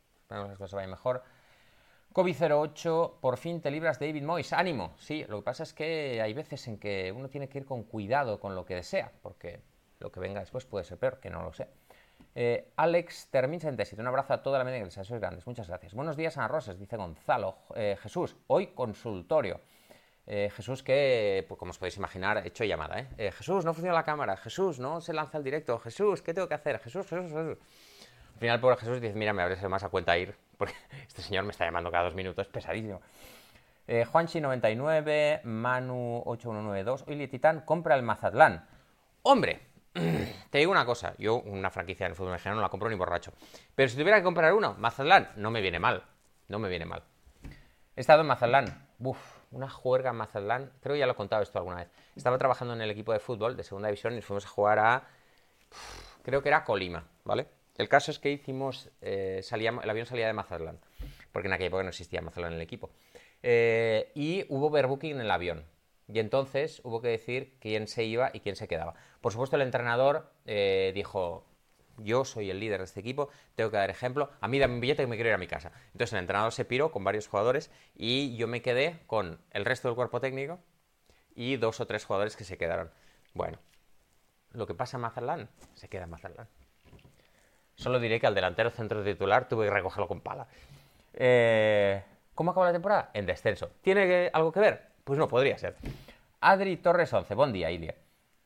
Kobe08, por fin te libras de David Moyes. ¡Ánimo! Sí, lo que pasa es que hay veces en que uno tiene que ir con cuidado con lo que desea, porque lo que venga después puede ser peor, que no lo sé. Alex Termin 77, un abrazo a toda la media iglesia, sois grandes, muchas gracias. Buenos días, Ana Roses, dice Gonzalo. Jesús, hoy consultorio. Jesús que, pues, como os podéis imaginar, he hecho llamada, Jesús, no funciona la cámara. Jesús, no se lanza el directo. Jesús, ¿qué tengo que hacer? Jesús. Al final, pobre Jesús dice, mira, me habré sido más a cuenta ir, porque este señor me está llamando cada 2 minutos, pesadísimo. Juanchi99, Manu8192, Oye, Titán, compra el Mazatlán. ¡Hombre! Te digo una cosa, yo una franquicia en el fútbol mexicano no la compro ni borracho. Pero si tuviera que comprar uno, Mazatlán, no me viene mal. He estado en Mazatlán, una juerga en Mazatlán, creo que ya lo he contado esto alguna vez. Estaba trabajando en el equipo de fútbol de segunda división y fuimos a jugar a, creo que era Colima, ¿vale? El caso es que hicimos, el avión salía de Mazatlán, porque en aquella época no existía Mazatlán en el equipo. Y hubo overbooking en el avión. Y entonces hubo que decir quién se iba y quién se quedaba. Por supuesto, el entrenador dijo, yo soy el líder de este equipo, tengo que dar ejemplo, a mí dame un billete que me quiero ir a mi casa. Entonces el entrenador se piró con varios jugadores y yo me quedé con el resto del cuerpo técnico y 2 o 3 jugadores que se quedaron. Bueno, lo que pasa en Mazatlán, se queda en Mazatlán. Solo diré que al delantero centro titular tuve que recogerlo con pala. ¿Cómo acabó la temporada? En descenso. ¿Tiene algo que ver? Pues no, podría ser. Adri Torres 11, buen día, Ilia.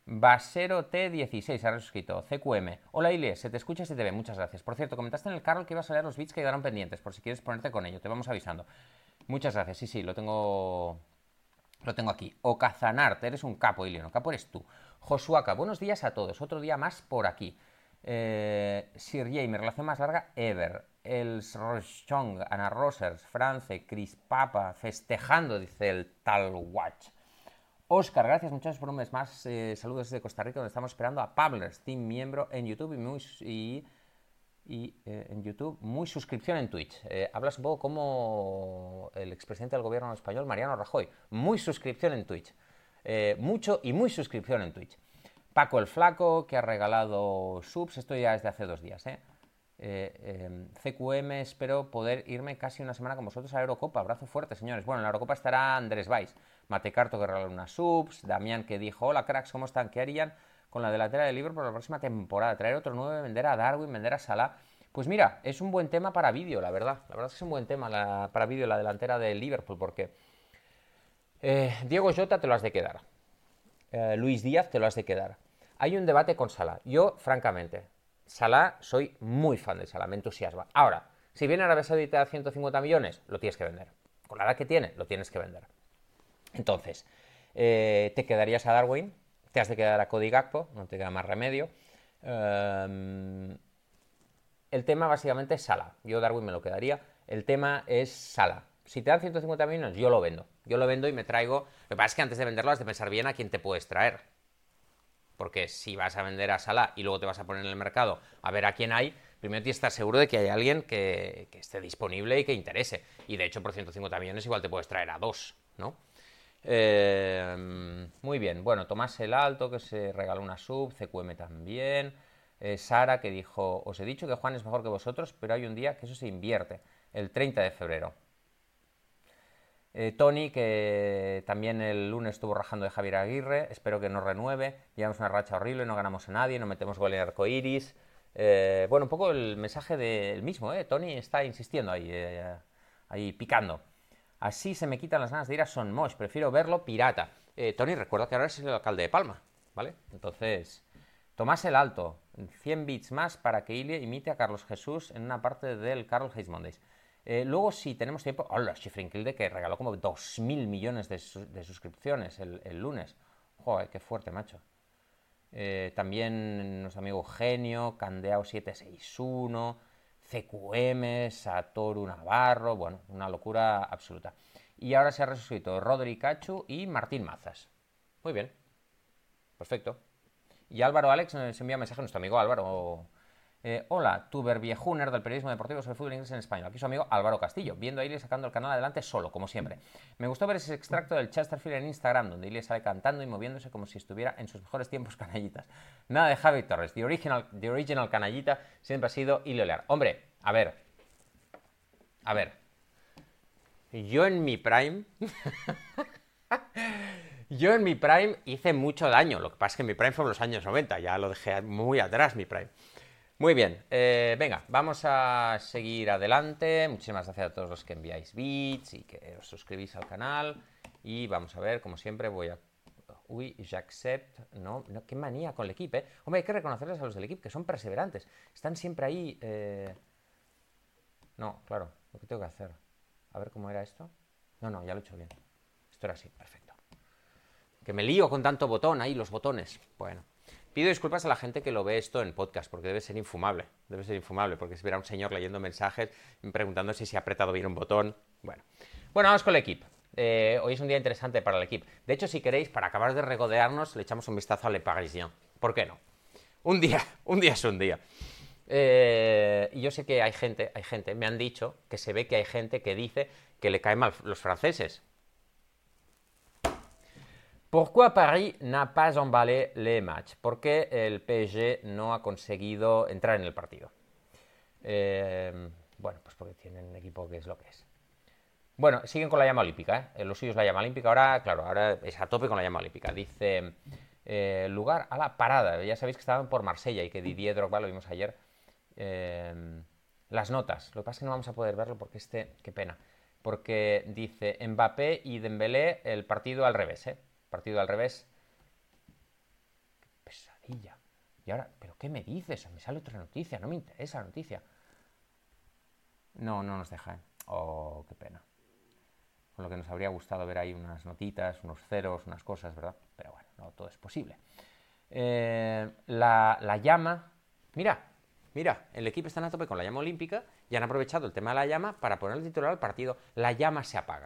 Basero T16 ha resuscrito. CQM. Hola Ilie, se te escucha y se te ve. Muchas gracias. Por cierto, comentaste en el Carol que ibas a leer los bits que quedaron pendientes, por si quieres ponerte con ello. Te vamos avisando. Muchas gracias. Sí, lo tengo aquí. Okazanart, eres un capo, Ilio. Capo eres tú. Josuaka, buenos días a todos. Otro día más por aquí. Sir J, mi relación más larga ever. Els Rochong, Ana Rosers, France, Chris Papa, festejando, dice el tal Watch. Oscar, gracias muchachos por un mes más. Saludos desde Costa Rica, donde estamos esperando a Pablers, team miembro en YouTube en YouTube, muy suscripción en Twitch. Hablas un poco como el expresidente del gobierno español, Mariano Rajoy. Muy suscripción en Twitch. Mucho y muy suscripción en Twitch. Paco el Flaco, que ha regalado subs. Esto ya es de hace 2 días, CQM, espero poder irme casi una semana con vosotros a la Eurocopa. Abrazo fuerte, señores. Bueno, en la Eurocopa estará Andrés Valls, Matecarto, que regaló unas subs, Damián, que dijo, hola cracks, ¿cómo están? ¿Qué harían con la delantera del Liverpool por la próxima temporada? Traer otro 9, vender a Darwin, vender a Salah. Pues mira, es un buen tema para vídeo, la verdad. La verdad es que es un buen tema para vídeo la delantera del Liverpool, porque Diego Jota te lo has de quedar. Luis Díaz te lo has de quedar. Hay un debate con Salah. Yo, francamente, Salah, soy muy fan de Salah, me entusiasma. Ahora, si viene Arabia Saudita a 150 millones, lo tienes que vender. Con la edad que tiene, lo tienes que vender. Entonces, te quedarías a Darwin, te has de quedar a Cody Gakpo, no te queda más remedio. El tema básicamente es Salah. Yo Darwin me lo quedaría. El tema es Salah. Si te dan 150 millones, yo lo vendo. Yo lo vendo y me traigo... Lo que pasa es que antes de venderlo has de pensar bien a quién te puedes traer. Porque si vas a vender a Salah y luego te vas a poner en el mercado a ver a quién hay, primero tienes que estar seguro de que hay alguien que esté disponible y que interese. Y de hecho por 150 millones igual te puedes traer a 2, ¿no? Muy bien. Bueno, Tomás el Alto, que se regaló una sub, CQM también. Sara, que dijo, os he dicho que Juan es mejor que vosotros, pero hay un día que eso se invierte, el 30 de febrero. Tony, que también el lunes estuvo rajando de Javier Aguirre, espero que no renueve. Llevamos una racha horrible, no ganamos a nadie, no metemos gol en arcoiris. Bueno, un poco el mensaje del mismo, Tony está insistiendo ahí picando. Así se me quitan las ganas de ir a Son Moix, prefiero verlo pirata. Tony, recuerda que ahora es el alcalde de Palma, ¿vale? Entonces, Tomás el Alto, 100 bits más para que Ilie imite a Carlos Jesús en una parte del Carl Hayes Mondays. Luego, si tenemos tiempo, hola, Schifrinkilde, que regaló como 2.000 millones de suscripciones el lunes. Joder, qué fuerte, macho. También nuestro amigo Genio, Candeao761, CQM, Satoru Navarro, bueno, una locura absoluta. Y ahora se ha resucitado Rodri Cachu y Martín Mazas. Muy bien, perfecto. Y Álvaro Alex nos envía un mensaje a nuestro amigo Álvaro. Hola, tuber viejuner del periodismo deportivo sobre fútbol inglés en español. Aquí su amigo Álvaro Castillo, viendo a Ilie sacando el canal adelante solo, como siempre. Me gustó ver ese extracto del Chesterfield en Instagram, donde Ilie sale cantando y moviéndose como si estuviera en sus mejores tiempos canallitas. Nada de Javi Torres, the original canallita siempre ha sido Ilie Olear. Hombre, a ver. Yo en mi prime... Yo en mi prime hice mucho daño. Lo que pasa es que mi prime fue en los años 90. Ya lo dejé muy atrás, mi prime. Muy bien. Venga, vamos a seguir adelante. Muchísimas gracias a todos los que enviáis bits y que os suscribís al canal. Y vamos a ver, como siempre, voy a... Uy, j'accept. No, qué manía con el equipo, Hombre, hay que reconocerles a los del equipo, que son perseverantes. Están siempre ahí... No, claro, lo que tengo que hacer. A ver cómo era esto. No, ya lo he hecho bien. Esto era así, perfecto. Que me lío con tanto botón ahí, los botones. Bueno, pido disculpas a la gente que lo ve esto en podcast, porque debe ser infumable. Porque si verá un señor leyendo mensajes, preguntando si se ha apretado bien un botón. Bueno, vamos con el equipo. Hoy es un día interesante para el equipo. De hecho, si queréis, para acabar de regodearnos, le echamos un vistazo a Le Parisien. ¿Por qué no? Un día es un día. Y yo sé que hay gente, me han dicho que se ve que hay gente que dice que le caen mal los franceses. ¿Pourquoi Paris n'a pas emballé les matchs? ¿Por qué el PSG no ha conseguido entrar en el partido? Bueno, pues porque tienen un equipo que es lo que es. Bueno, siguen con la llama olímpica, Lo suyo es la llama olímpica. Ahora es a tope con la llama olímpica. Dice, lugar a la parada. Ya sabéis que estaban por Marsella y que Didier Drogba, lo vimos ayer. Las notas. Lo que pasa es que no vamos a poder verlo porque qué pena. Porque dice Mbappé y Dembélé el partido al revés, Partido al revés. maravilla. Y ahora, ¿pero qué me dices? Me sale otra noticia, no me interesa la noticia. No nos deja, ¿eh? Oh, qué pena. Con lo que nos habría gustado ver ahí unas notitas, unos ceros, unas cosas, ¿verdad? Pero bueno, no todo es posible. La llama... Mira, el equipo está a tope con la llama olímpica y han aprovechado el tema de la llama para poner el titular al partido. La llama se apaga.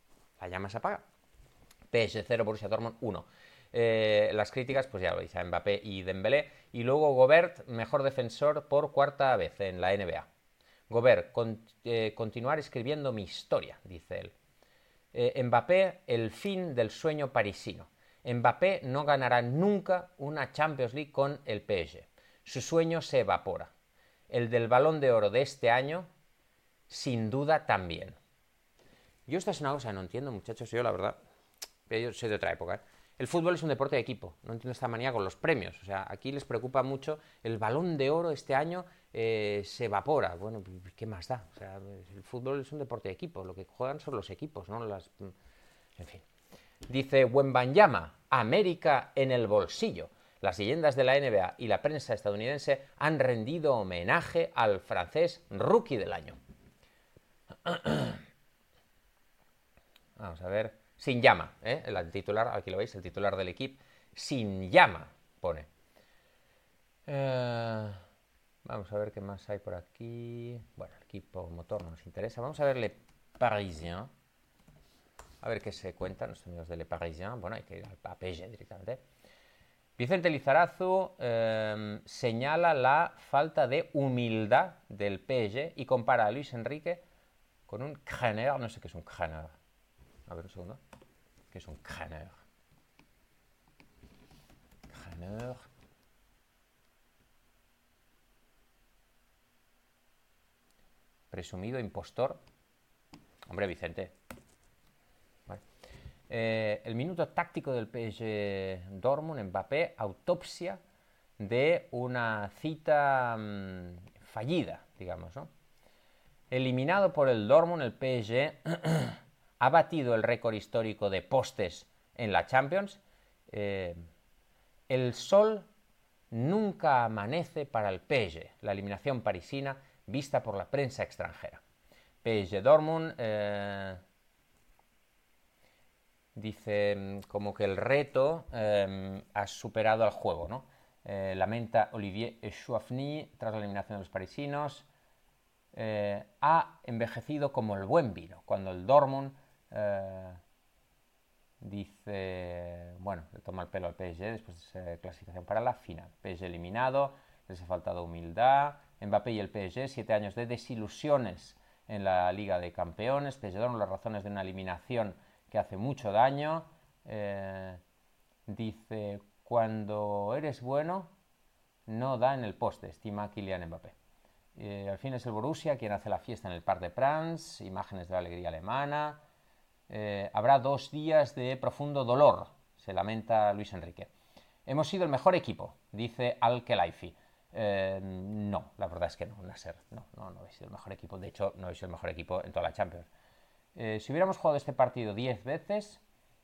PSG 0, Borussia Dortmund 1. Las críticas, pues ya lo dice Mbappé y Dembélé. Y luego Gobert, mejor defensor por cuarta vez en la NBA. Gobert, continuar escribiendo mi historia, dice él. Mbappé, el fin del sueño parisino. Mbappé no ganará nunca una Champions League con el PSG. Su sueño se evapora. El del Balón de Oro de este año, sin duda también. Yo esta es una cosa que no entiendo, muchachos, yo la verdad, yo soy de otra época, ¿eh? El fútbol es un deporte de equipo, no entiendo esta manía con los premios, o sea, aquí les preocupa mucho, el Balón de Oro este año se evapora, bueno, ¿qué más da? O sea, el fútbol es un deporte de equipo, lo que juegan son los equipos, ¿no? En fin. Dice Wembanyama, América en el bolsillo. Las leyendas de la NBA y la prensa estadounidense han rendido homenaje al francés Rookie del año. Vamos a ver. Sin llama, el titular, aquí lo veis, el titular del equipo. Sin llama, pone. Vamos a ver qué más hay por aquí. Bueno, el equipo motor no nos interesa. Vamos a ver Le Parisien. A ver qué se cuentan los amigos de Le Parisien. Bueno, hay que ir al PSG directamente. Vicente Lizarazu señala la falta de humildad del PSG y compara a Luis Enrique con un crâneur. No sé qué es un crâneur. A ver un segundo. ¿Qué es un crâneur? Crâneur. Presumido impostor. Hombre, Vicente. Vale. El minuto táctico del PSG Dortmund, Mbappé, autopsia de una cita fallida, digamos, ¿no? Eliminado por el Dortmund, el PSG ha batido el récord histórico de postes en la Champions. El sol nunca amanece para el PSG, la eliminación parisina vista por la prensa extranjera. PSG Dortmund dice como que el reto ha superado al juego, ¿no? Lamenta Olivier Chouafny tras la eliminación de los parisinos. Ha envejecido como el buen vino, cuando el Dortmund dice, bueno, le toma el pelo al PSG después de clasificación para la final. PSG eliminado, les ha faltado humildad. Mbappé y el PSG, 7 años de desilusiones en la Liga de Campeones. PSG Dortmund, las razones de una eliminación que hace mucho daño. Dice, cuando eres bueno, no da en el poste, estima Kylian Mbappé. Al fin es el Borussia quien hace la fiesta en el Parc des Princes, imágenes de la alegría alemana. Habrá 2 días de profundo dolor, se lamenta Luis Enrique. Hemos sido el mejor equipo, dice Al-Khelaifi. No, la verdad es que no, Nasser, no habéis sido el mejor equipo. De hecho, no habéis sido el mejor equipo en toda la Champions. Si hubiéramos jugado este partido 10 veces,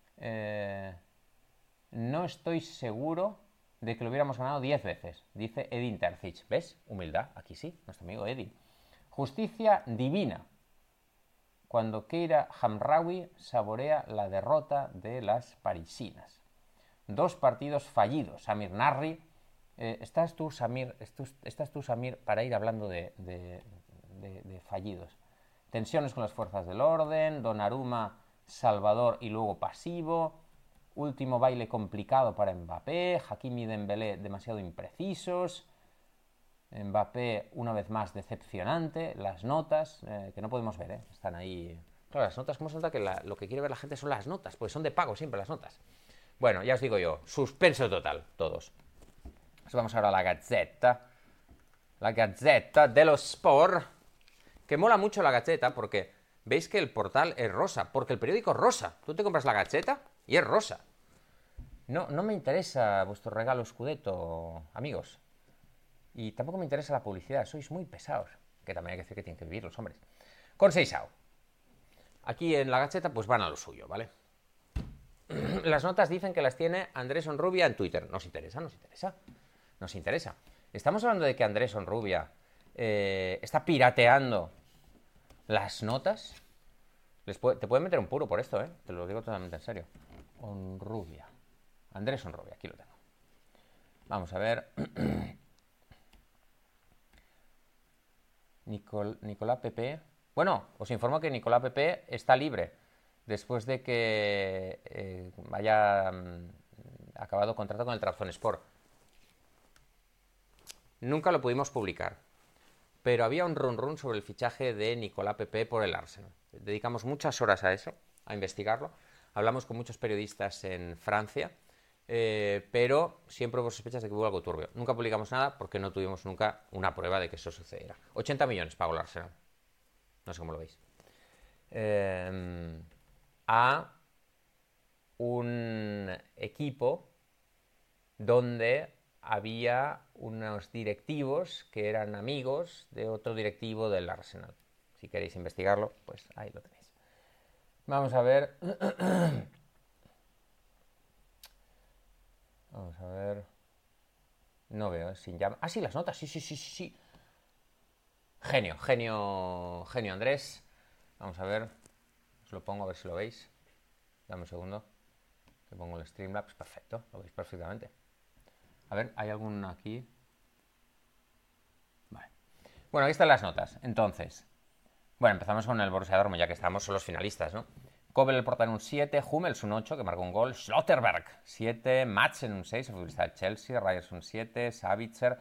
no estoy seguro de que lo hubiéramos ganado 10 veces, dice Edin Terzic. ¿Ves? Humildad, aquí sí, nuestro amigo Edin. Justicia divina. Cuando Keira Hamraoui saborea la derrota de las parisinas. 2 partidos fallidos. Samir Nasri. ¿Estás tú, Samir, para ir hablando de fallidos? Tensiones con las fuerzas del orden. Donnarumma, salvador y luego pasivo. Último baile complicado para Mbappé. Hakimi y Dembélé demasiado imprecisos. Mbappé una vez más decepcionante. Las notas, que no podemos ver, están ahí. Claro, las notas, ¿cómo se nota que lo que quiere ver la gente son las notas? Pues son de pago siempre las notas. Bueno, ya os digo yo, suspenso total, todos. Pues vamos ahora a la Gazzetta. La Gazzetta dello Sport. Que mola mucho la Gazzetta porque veis que el portal es rosa, porque el periódico es rosa. Tú te compras la Gazzetta y es rosa. No me interesa vuestro regalo Scudetto, amigos. Y tampoco me interesa la publicidad, sois muy pesados. Que también hay que decir que tienen que vivir los hombres. Con Seisao. Aquí en la Gazzetta pues van a lo suyo, ¿vale? Las notas dicen que las tiene Andrés Onrubia en Twitter. Nos interesa. nos interesa. Estamos hablando de que Andrés Honrubia está pirateando las notas. Te pueden meter un puro por esto, te lo digo totalmente en serio. Honrubia. Andrés Honrubia, aquí lo tengo. Vamos a ver. Nicolás Pepe. Bueno, os informo que Nicolás Pepe está libre después de que haya acabado contrato con el Trabzonspor. Nunca lo pudimos publicar, pero había un run sobre el fichaje de Nicolás Pepe por el Arsenal. Dedicamos muchas horas a eso, a investigarlo. Hablamos con muchos periodistas en Francia, pero siempre hubo sospechas de que hubo algo turbio. Nunca publicamos nada porque no tuvimos nunca una prueba de que eso sucediera. 80 millones pagó el Arsenal. No sé cómo lo veis. A un equipo donde había unos directivos que eran amigos de otro directivo del Arsenal. Si queréis investigarlo, pues ahí lo tenéis. Vamos a ver. Vamos a ver. No veo, sin llama. Ah, sí, las notas. Sí. Genio Andrés. Vamos a ver. Os lo pongo a ver si lo veis. Dame un segundo. Que pongo el Streamlabs. Perfecto, lo veis perfectamente. A ver, ¿hay alguno aquí? Vale. Bueno, aquí están las notas. Entonces, bueno, empezamos con el Borussia Dortmund, ya que estamos, son los finalistas, ¿no? Kobel el portero un 7, Hummels un 8, que marcó un gol, Schlotterberg 7, Madsen un 6, el futbolista del Chelsea, Reyes un 7, Savitzer,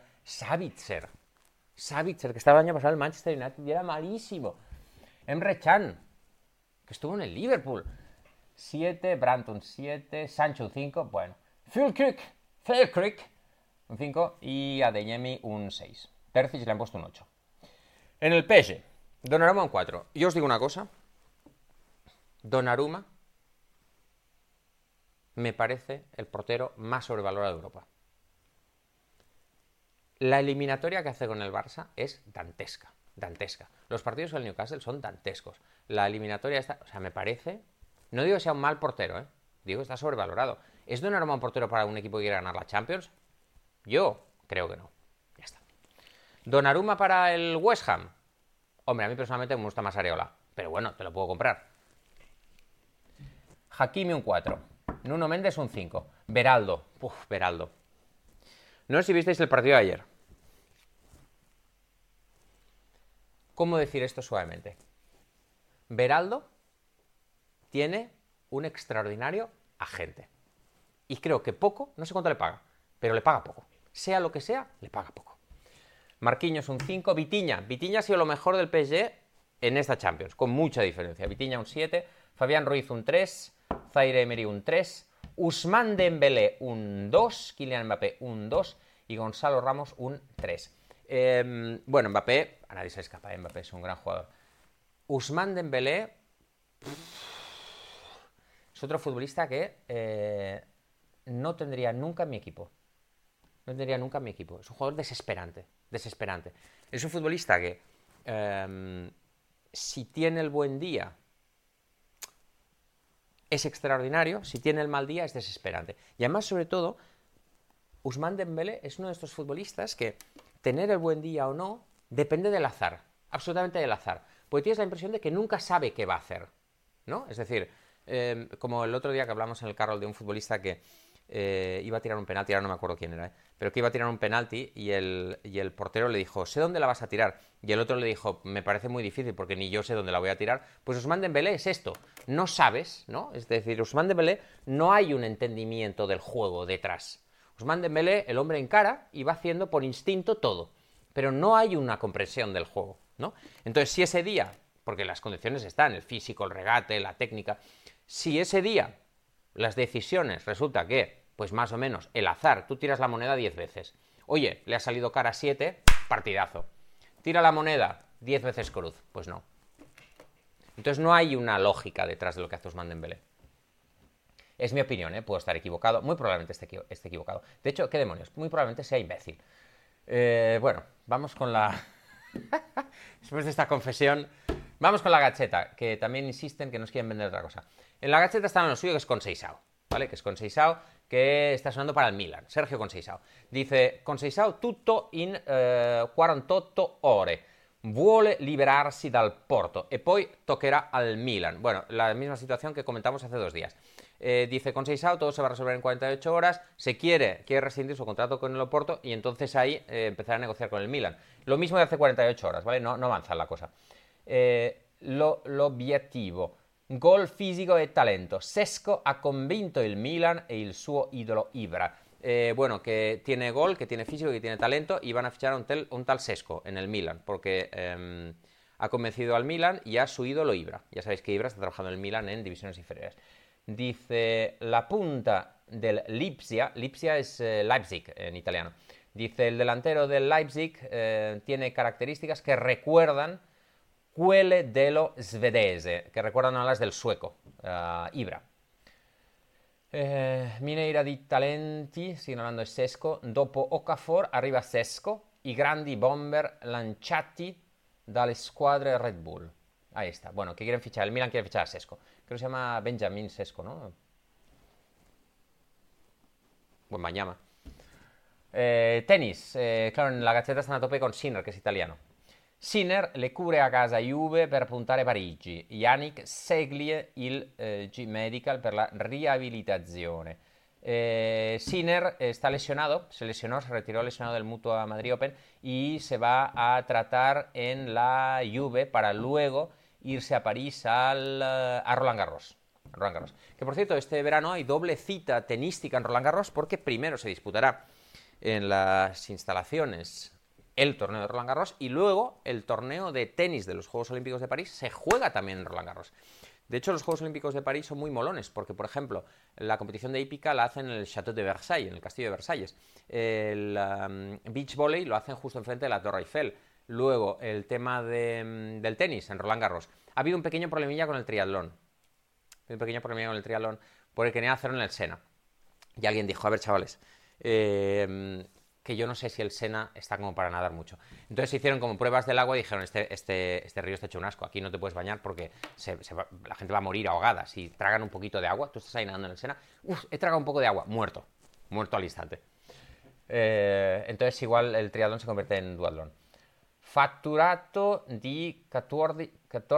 que estaba el año pasado en el Manchester United y era malísimo. Emre Can, que estuvo en el Liverpool, 7, Brandt un 7, Sancho un 5, bueno, Füllkrug un 5 y Adeyemi un 6. Terzic le han puesto un 8. En el PSG, Donnarumma un 4. Yo os digo una cosa. Donnarumma me parece el portero más sobrevalorado de Europa. La eliminatoria que hace con el Barça es dantesca. Los partidos del Newcastle son dantescos. La eliminatoria está... O sea, me parece... No digo que sea un mal portero, digo que está sobrevalorado. ¿Es Donnarumma un portero para un equipo que quiere ganar la Champions? Yo creo que no. Ya está. ¿Donnarumma para el West Ham? Hombre, a mí personalmente me gusta más Areola. Pero bueno, te lo puedo comprar. Hakimi un 4. Nuno Méndez un 5. Beraldo. Beraldo. No sé si visteis el partido de ayer. ¿Cómo decir esto suavemente? Beraldo tiene un extraordinario agente. Y creo que poco, no sé cuánto le paga, pero le paga poco. Sea lo que sea, le paga poco. Marquinhos un 5. Vitinha ha sido lo mejor del PSG en esta Champions, con mucha diferencia. Vitinha un 7. Fabián Ruiz un 3. Zaire Emery un 3. Ousmane Dembélé un 2. Kylian Mbappé un 2. Y Gonzalo Ramos un 3. Bueno, Mbappé, a nadie se escapa, Mbappé es un gran jugador. Ousmane Dembélé es otro futbolista que no tendría nunca en mi equipo. Es un jugador desesperante. Es un futbolista que si tiene el buen día es extraordinario, si tiene el mal día es desesperante. Y además, sobre todo, Ousmane Dembélé es uno de estos futbolistas que tener el buen día o no depende del azar, absolutamente del azar. Porque tienes la impresión de que nunca sabe qué va a hacer, ¿no? Es decir, como el otro día que hablamos en el Carroll de un futbolista que iba a tirar un penalti, ahora no me acuerdo quién era, pero que iba a tirar un penalti y el portero le dijo, sé dónde la vas a tirar, y el otro le dijo, me parece muy difícil porque ni yo sé dónde la voy a tirar. Pues Ousmane Dembélé es esto, no sabes, ¿no? Es decir, Ousmane Dembélé no hay un entendimiento del juego detrás. Ousmane Dembélé, el hombre encara y va haciendo por instinto todo, pero no hay una comprensión del juego, ¿no? Entonces, si ese día, porque las condiciones están, el físico, el regate, la técnica, si ese día las decisiones resulta que, pues más o menos, el azar, tú tiras la moneda 10 veces, oye, le ha salido cara 7, partidazo, tira la moneda 10 veces cruz, pues no. Entonces no hay una lógica detrás de lo que hace Ousmane Dembélé. Es mi opinión, puedo estar equivocado, muy probablemente esté equivocado. De hecho, ¿qué demonios? Muy probablemente sea imbécil. Bueno, vamos con la... Después de esta confesión, vamos con la Gacheta, que también insisten que nos quieren vender otra cosa. En la Gacheta están lo suyo, que es con Seisao, ¿vale? Que es con Seisao, que está sonando para el Milan, Sergio Conceição. Dice, Conceição tutto in 48 ore, vuole liberarsi dal Porto e poi toccherà al Milan. Bueno, la misma situación que comentamos hace 2 días. Dice Conceição, todo se va a resolver en 48 horas, quiere rescindir su contrato con el Oporto y entonces ahí empezar a negociar con el Milan. Lo mismo de hace 48 horas, ¿vale? No avanza la cosa. L'obiettivo, gol fisico e talento. Sesco ha convinto il Milan e il suo ídolo Ibra. Bueno, que tiene gol, que tiene físico, que tiene talento y van a fichar a un tal Sesco en el Milan porque ha convencido al Milan y a su ídolo Ibra. Ya sabéis que Ibra está trabajando en el Milan en divisiones inferiores. Dice la punta del Lipsia es Leipzig en italiano. Dice el delantero del Leipzig tiene características que recuerdan quelle dello svedese, que recuerdan a las del sueco, Ibra. Mineira di talenti, siguen hablando de Sesco, dopo Okafor arriva Sesco, i grandi bomber lanciati dalle squadre Red Bull. Ahí está, bueno, que quieren fichar, el Milan quiere fichar a Sesco, creo que se llama Benjamin Sesco, ¿no? Buen mañana. Tenis, claro, en la Gazzetta están a tope con Sinner, que es italiano. Sinner le cure a casa Juve per puntare Parigi. Yannick segue il G-Medical per la riabilitazione. Sinner está lesionado, se retiró lesionado del Mutua Madrid Open y se va a tratar en la Juve para luego irse a París a Roland Garros. Que por cierto, este verano hay doble cita tenística en Roland Garros porque primero se disputará en las instalaciones el torneo de Roland Garros y luego el torneo de tenis de los Juegos Olímpicos de París se juega también en Roland Garros. De hecho, los Juegos Olímpicos de París son muy molones porque, por ejemplo, la competición de hípica la hacen en el Château de Versailles, en el Castillo de Versalles. El beach volley lo hacen justo enfrente de la Torre Eiffel. Luego, el tema del tenis en Roland Garros. Ha habido un pequeño problemilla con el triatlón. Porque querían hacerlo en el Sena. Y alguien dijo, a ver, chavales, que yo no sé si el Sena está como para nadar mucho. Entonces se hicieron como pruebas del agua y dijeron, este río está hecho un asco, aquí no te puedes bañar porque la gente va a morir ahogada. Si tragan un poquito de agua, tú estás ahí nadando en el Sena, he tragado un poco de agua, muerto al instante. Entonces igual el triatlón se convierte en duatlón. Fatturato di 14,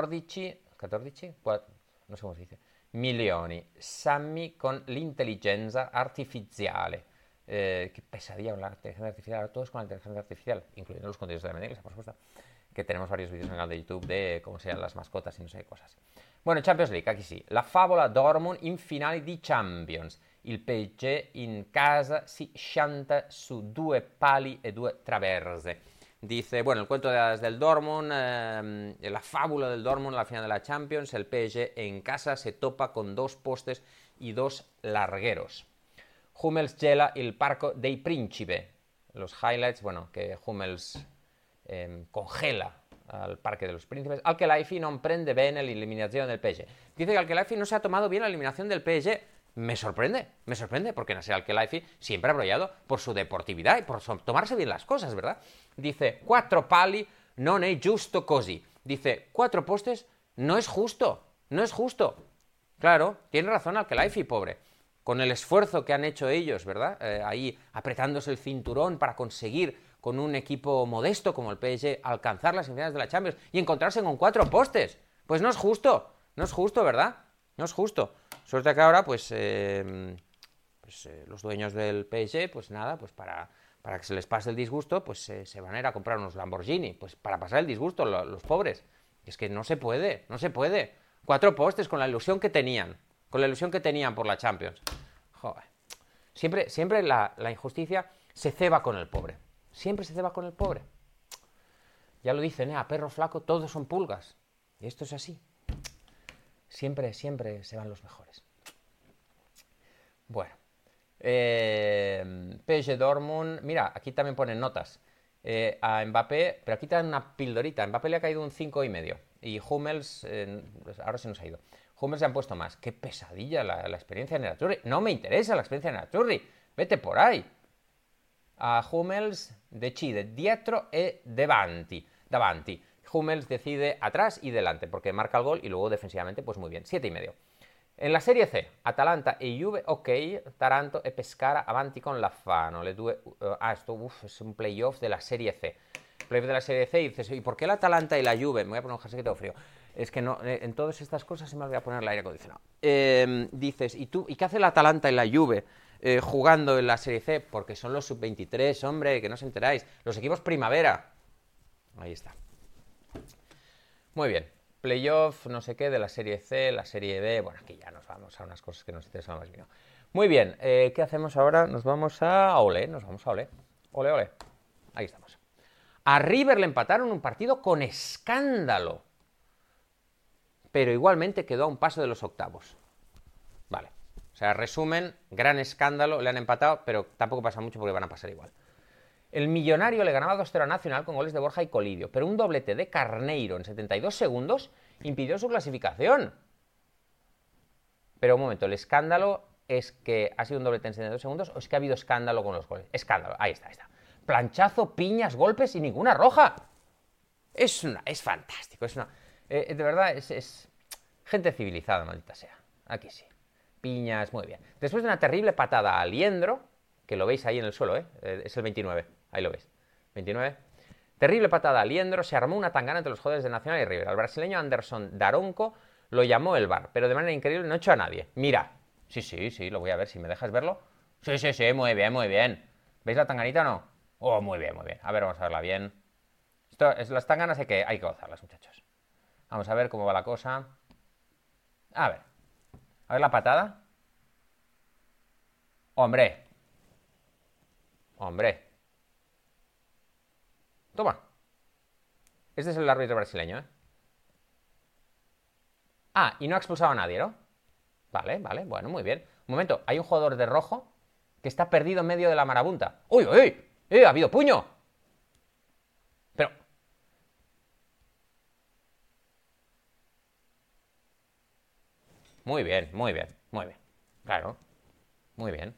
no sé cómo se dice, milioni, Sammy con l'intelligenza artificiale. Qué pesadilla con la inteligencia artificial, todos con la inteligencia artificial, incluyendo los contenidos de la media, por supuesto, que tenemos varios vídeos en el canal de YouTube de cómo sean las mascotas y no sé qué cosas. Bueno, Champions League, aquí sí. La favola Dortmund in finale di Champions. Il PSG in casa si scianta su 2 pali e 2 traverse. Dice, bueno, el cuento de las del Dortmund, la fábula del Dortmund en la final de la Champions, el PSG en casa se topa con 2 postes y 2 largueros. Hummels gela il parco dei Principe. Los highlights, bueno, que Hummels congela al Parque de los Príncipes. Al-Khelaifi non prende bene l'eliminazione del PSG. Dice que Al-Khelaifi no se ha tomado bien la eliminación del PSG. Me sorprende, porque Nasser Al-Khelaifi siempre ha brillado por su deportividad y por tomarse bien las cosas, ¿verdad? Dice, 4 pali non è giusto così. Dice, 4 postes no es justo. Claro, tiene razón Al-Khelaifi, pobre. Con el esfuerzo que han hecho ellos, ¿verdad? Ahí apretándose el cinturón para conseguir con un equipo modesto como el PSG alcanzar las semifinales de la Champions y encontrarse con 4 postes. Pues no es justo, ¿verdad? No es justo. Suerte que ahora, pues los dueños del PSG, pues nada, pues para que se les pase el disgusto, pues se van a ir a comprar unos Lamborghini, pues para pasar el disgusto los pobres. Es que no se puede. 4 postes con la ilusión que tenían por la Champions. Joder. Siempre la injusticia se ceba con el pobre. Siempre se ceba con el pobre. Ya lo dicen, a perro flaco todos son pulgas. Y esto es así. Siempre se van los mejores. Bueno. PSG Dortmund. Mira, aquí también ponen notas. A Mbappé, pero aquí te dan una pildorita. A Mbappé le ha caído un 5,5. Y Hummels, pues ahora se nos ha ido. Hummels se han puesto más. Qué pesadilla la experiencia en Nerazzurri. No me interesa la experiencia en Nerazzurri. Vete por ahí. A Hummels decide dietro e davanti. Hummels decide atrás y delante, porque marca el gol y luego defensivamente, pues muy bien. 7,5. En la Serie C, Atalanta e Juve, ok, Taranto e Pescara avanti con la Fano. Esto es un playoff de la Serie C. Playoff de la Serie C y dices, ¿y por qué el Atalanta y la Juve? Me voy a poner un jersey que tengo frío. Es que no, en todas estas cosas se me olvida poner el aire acondicionado. Dices, ¿y qué hace el Atalanta y la Juve jugando en la Serie C? Porque son los sub-23, hombre, que no os enteráis. Los equipos primavera. Ahí está. Muy bien. Playoff, no sé qué, de la Serie C, la Serie B. Bueno, aquí ya nos vamos a unas cosas que nos interesan más bien. Muy bien, ¿qué hacemos ahora? Nos vamos a Ole, Ole, ole. Ahí estamos. A River le empataron un partido con escándalo. Pero igualmente quedó a un paso de los octavos. Vale. O sea, resumen, gran escándalo, le han empatado, pero tampoco pasa mucho porque van a pasar igual. El Millonario le ganaba 2-0 a Nacional con goles de Borja y Colidio, pero un doblete de Carneiro en 72 segundos impidió su clasificación. Pero un momento, ¿el escándalo es que ha sido un doblete en 72 segundos o es que ha habido escándalo con los goles? Escándalo, ahí está. Planchazo, piñas, golpes y ninguna roja. Es fantástico, de verdad, es gente civilizada, maldita sea. Aquí sí. Piñas, muy bien. Después de una terrible patada a Liendro, que lo veis ahí en el suelo, es el 29, ahí lo veis, 29. Terrible patada a Liendro, se armó una tangana entre los jugadores de Nacional y River. Al brasileño Anderson Daronco lo llamó el VAR, pero de manera increíble no echó a nadie. Mira, sí, lo voy a ver, si me dejas verlo. Sí, muy bien. ¿Veis la tanganita o no? Oh, muy bien. A ver, vamos a verla bien. Las tanganas hay que gozarlas, muchachos. Vamos a ver cómo va la cosa. A ver la patada. Hombre. Toma. Este es el árbitro brasileño, y no ha expulsado a nadie, ¿no? Vale, bueno, muy bien. Un momento, hay un jugador de rojo que está perdido en medio de la marabunta. ¡Uy! ¡Ha habido puño! Pero... Muy bien. Claro. Muy bien.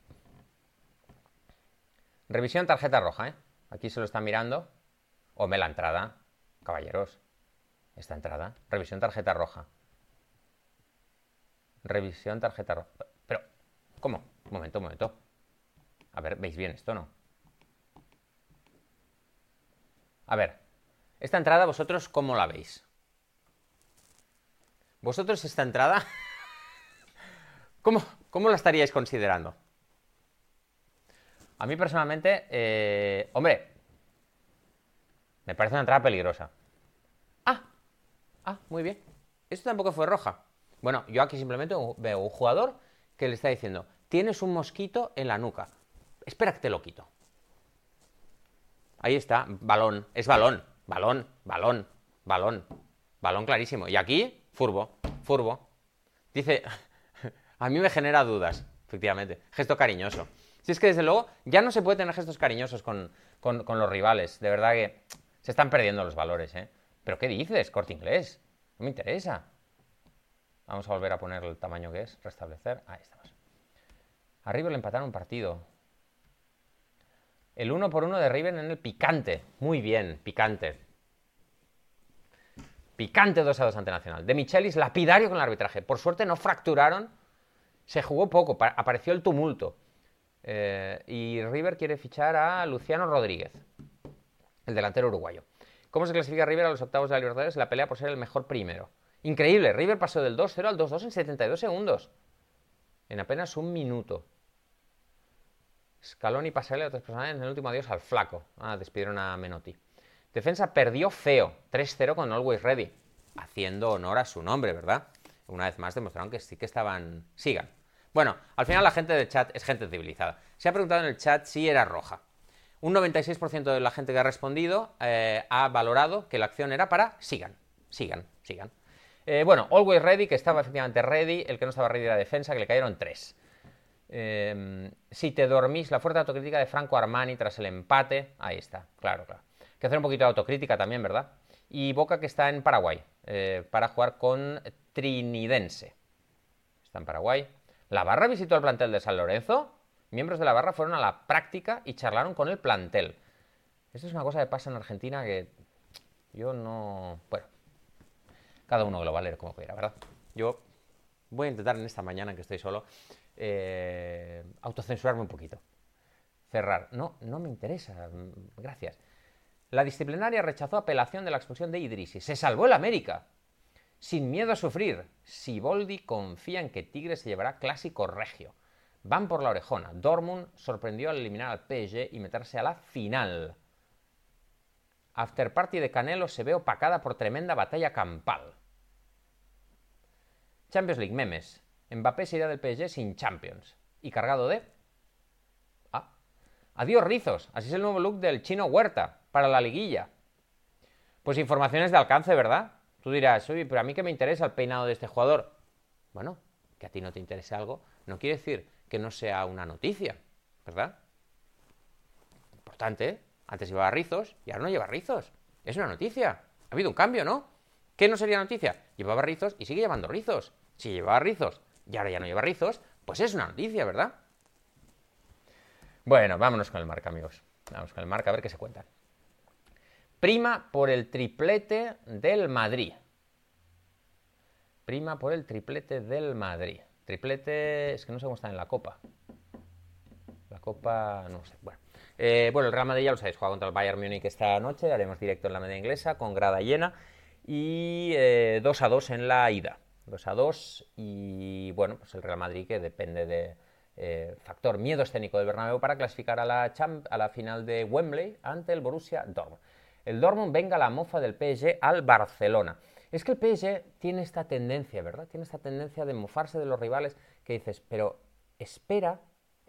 Revisión tarjeta roja, Aquí se lo está mirando. Hombre, la entrada. Caballeros. Esta entrada. Revisión tarjeta roja. Revisión tarjeta roja. Pero, ¿cómo? Un momento. A ver, ¿veis bien esto o no? A ver. Esta entrada, ¿vosotros cómo la veis? ¿Vosotros esta entrada? ¿Cómo la estaríais considerando? A mí personalmente, hombre, me parece una entrada peligrosa. Muy bien. Esto tampoco fue roja. Bueno, yo aquí simplemente veo un jugador que le está diciendo, tienes un mosquito en la nuca. Espera que te lo quito. Ahí está, balón. Es balón. Balón clarísimo. Y aquí, furbo. Dice, a mí me genera dudas, efectivamente. Gesto cariñoso. Si es que desde luego ya no se puede tener gestos cariñosos con los rivales. De verdad que se están perdiendo los valores, ¿Pero qué dices, Corte Inglés? No me interesa. Vamos a volver a poner el tamaño que es. Restablecer. Ahí estamos. A River le empataron un partido. El 1-1 de River en el picante. Muy bien, picante. Picante 2-2 ante Nacional. De Michelis lapidario con el arbitraje. Por suerte no fracturaron. Se jugó poco. Apareció el tumulto. Y River quiere fichar a Luciano Rodríguez, el delantero uruguayo. ¿Cómo se clasifica River a los octavos de la Libertadores? La pelea por ser el mejor primero. Increíble, River pasó del 2-0 al 2-2 en 72 segundos. En apenas un minuto. Scaloni, Pasarelli y otros personajes en el último adiós al flaco. Despidieron a Menotti. Defensa perdió feo, 3-0 con Always Ready. Haciendo honor a su nombre, ¿verdad? Una vez más demostraron que sí que estaban... Sigan. Bueno, al final la gente del chat es gente civilizada. Se ha preguntado en el chat si era roja. Un 96% de la gente que ha respondido ha valorado que la acción era para sigan. Bueno, Always Ready, que estaba efectivamente ready. El que no estaba ready era defensa, que le cayeron 3. Si te dormís, la fuerte autocrítica de Franco Armani tras el empate. Ahí está, claro. Hay que hacer un poquito de autocrítica también, ¿verdad? Y Boca, que está en Paraguay, para jugar con Trinidense. Está en Paraguay. La Barra visitó el plantel de San Lorenzo. Miembros de la Barra fueron a la práctica y charlaron con el plantel. Esto es una cosa que pasa en Argentina que yo no... Bueno, cada uno lo va a leer como quiera, ¿verdad? Yo Voy a intentar en esta mañana, que estoy solo, autocensurarme un poquito. Cerrar. No me interesa. Gracias. La disciplinaria rechazó apelación de la expulsión de Idrissi. Se salvó el América. Sin miedo a sufrir. Siboldi confía en que Tigre se llevará clásico regio. Van por la orejona. Dortmund sorprendió al eliminar al PSG y meterse a la final. Afterparty de Canelo se ve opacada por tremenda batalla campal. Champions League, memes. Mbappé se irá del PSG sin Champions. Y cargado de... Adiós rizos. Así es el nuevo look del Chino Huerta para la liguilla. Pues informaciones de alcance, ¿verdad? Tú dirás, oye, pero a mí que me interesa el peinado de este jugador. Bueno, que a ti no te interese algo no quiere decir que no sea una noticia, ¿verdad? Importante, ¿eh? Antes llevaba rizos y ahora no lleva rizos. Es una noticia. Ha habido un cambio, ¿no? ¿Qué no sería noticia? Llevaba rizos y sigue llevando rizos. Si llevaba rizos y ahora ya no lleva rizos, pues es una noticia, ¿verdad? Bueno, vámonos con el Marca, amigos. Vamos con el Marca a ver qué se cuentan. Prima por el triplete del Madrid. Prima por el triplete del Madrid. Triplete, es que no sé cómo está en la Copa. La Copa, no sé. Bueno, el Real Madrid ya lo sabéis, juega contra el Bayern Múnich esta noche. Haremos directo en la media inglesa con grada llena. Y 2-2 en la ida. 2-2 y bueno, pues el Real Madrid que depende de... factor miedo escénico del Bernabéu para clasificar a la final de Wembley ante el Borussia Dortmund. El Dortmund venga la mofa del PSG al Barcelona. Es que el PSG tiene esta tendencia, ¿verdad? Tiene esta tendencia de mofarse de los rivales que dices, pero espera.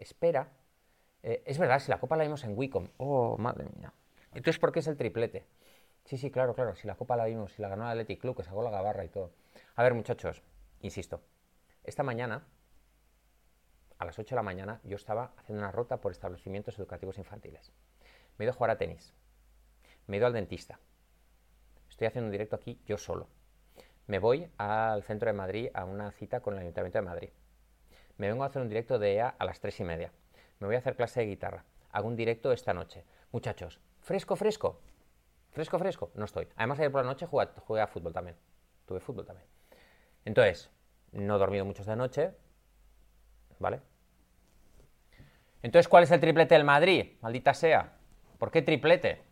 Es verdad, si la Copa la vimos en Wycombe. Oh, madre mía. Entonces, ¿por qué es el triplete? Sí, claro. Si la Copa la vimos, si la ganó el Athletic Club, que sacó la gabarra y todo. A ver, muchachos, insisto. Esta mañana... A las 8 de la mañana yo estaba haciendo una ruta por establecimientos educativos infantiles. Me he ido a jugar a tenis. Me he ido al dentista. Estoy haciendo un directo aquí yo solo. Me voy al centro de Madrid a una cita con el Ayuntamiento de Madrid. Me vengo a hacer un directo de EA a las 3:30. Me voy a hacer clase de guitarra. Hago un directo esta noche. Muchachos, fresco. No estoy. Además ayer por la noche jugué a fútbol también. Tuve fútbol también. Entonces, no he dormido mucho esta noche. ¿Vale? Entonces, ¿cuál es el triplete del Madrid? Maldita sea. ¿Por qué triplete?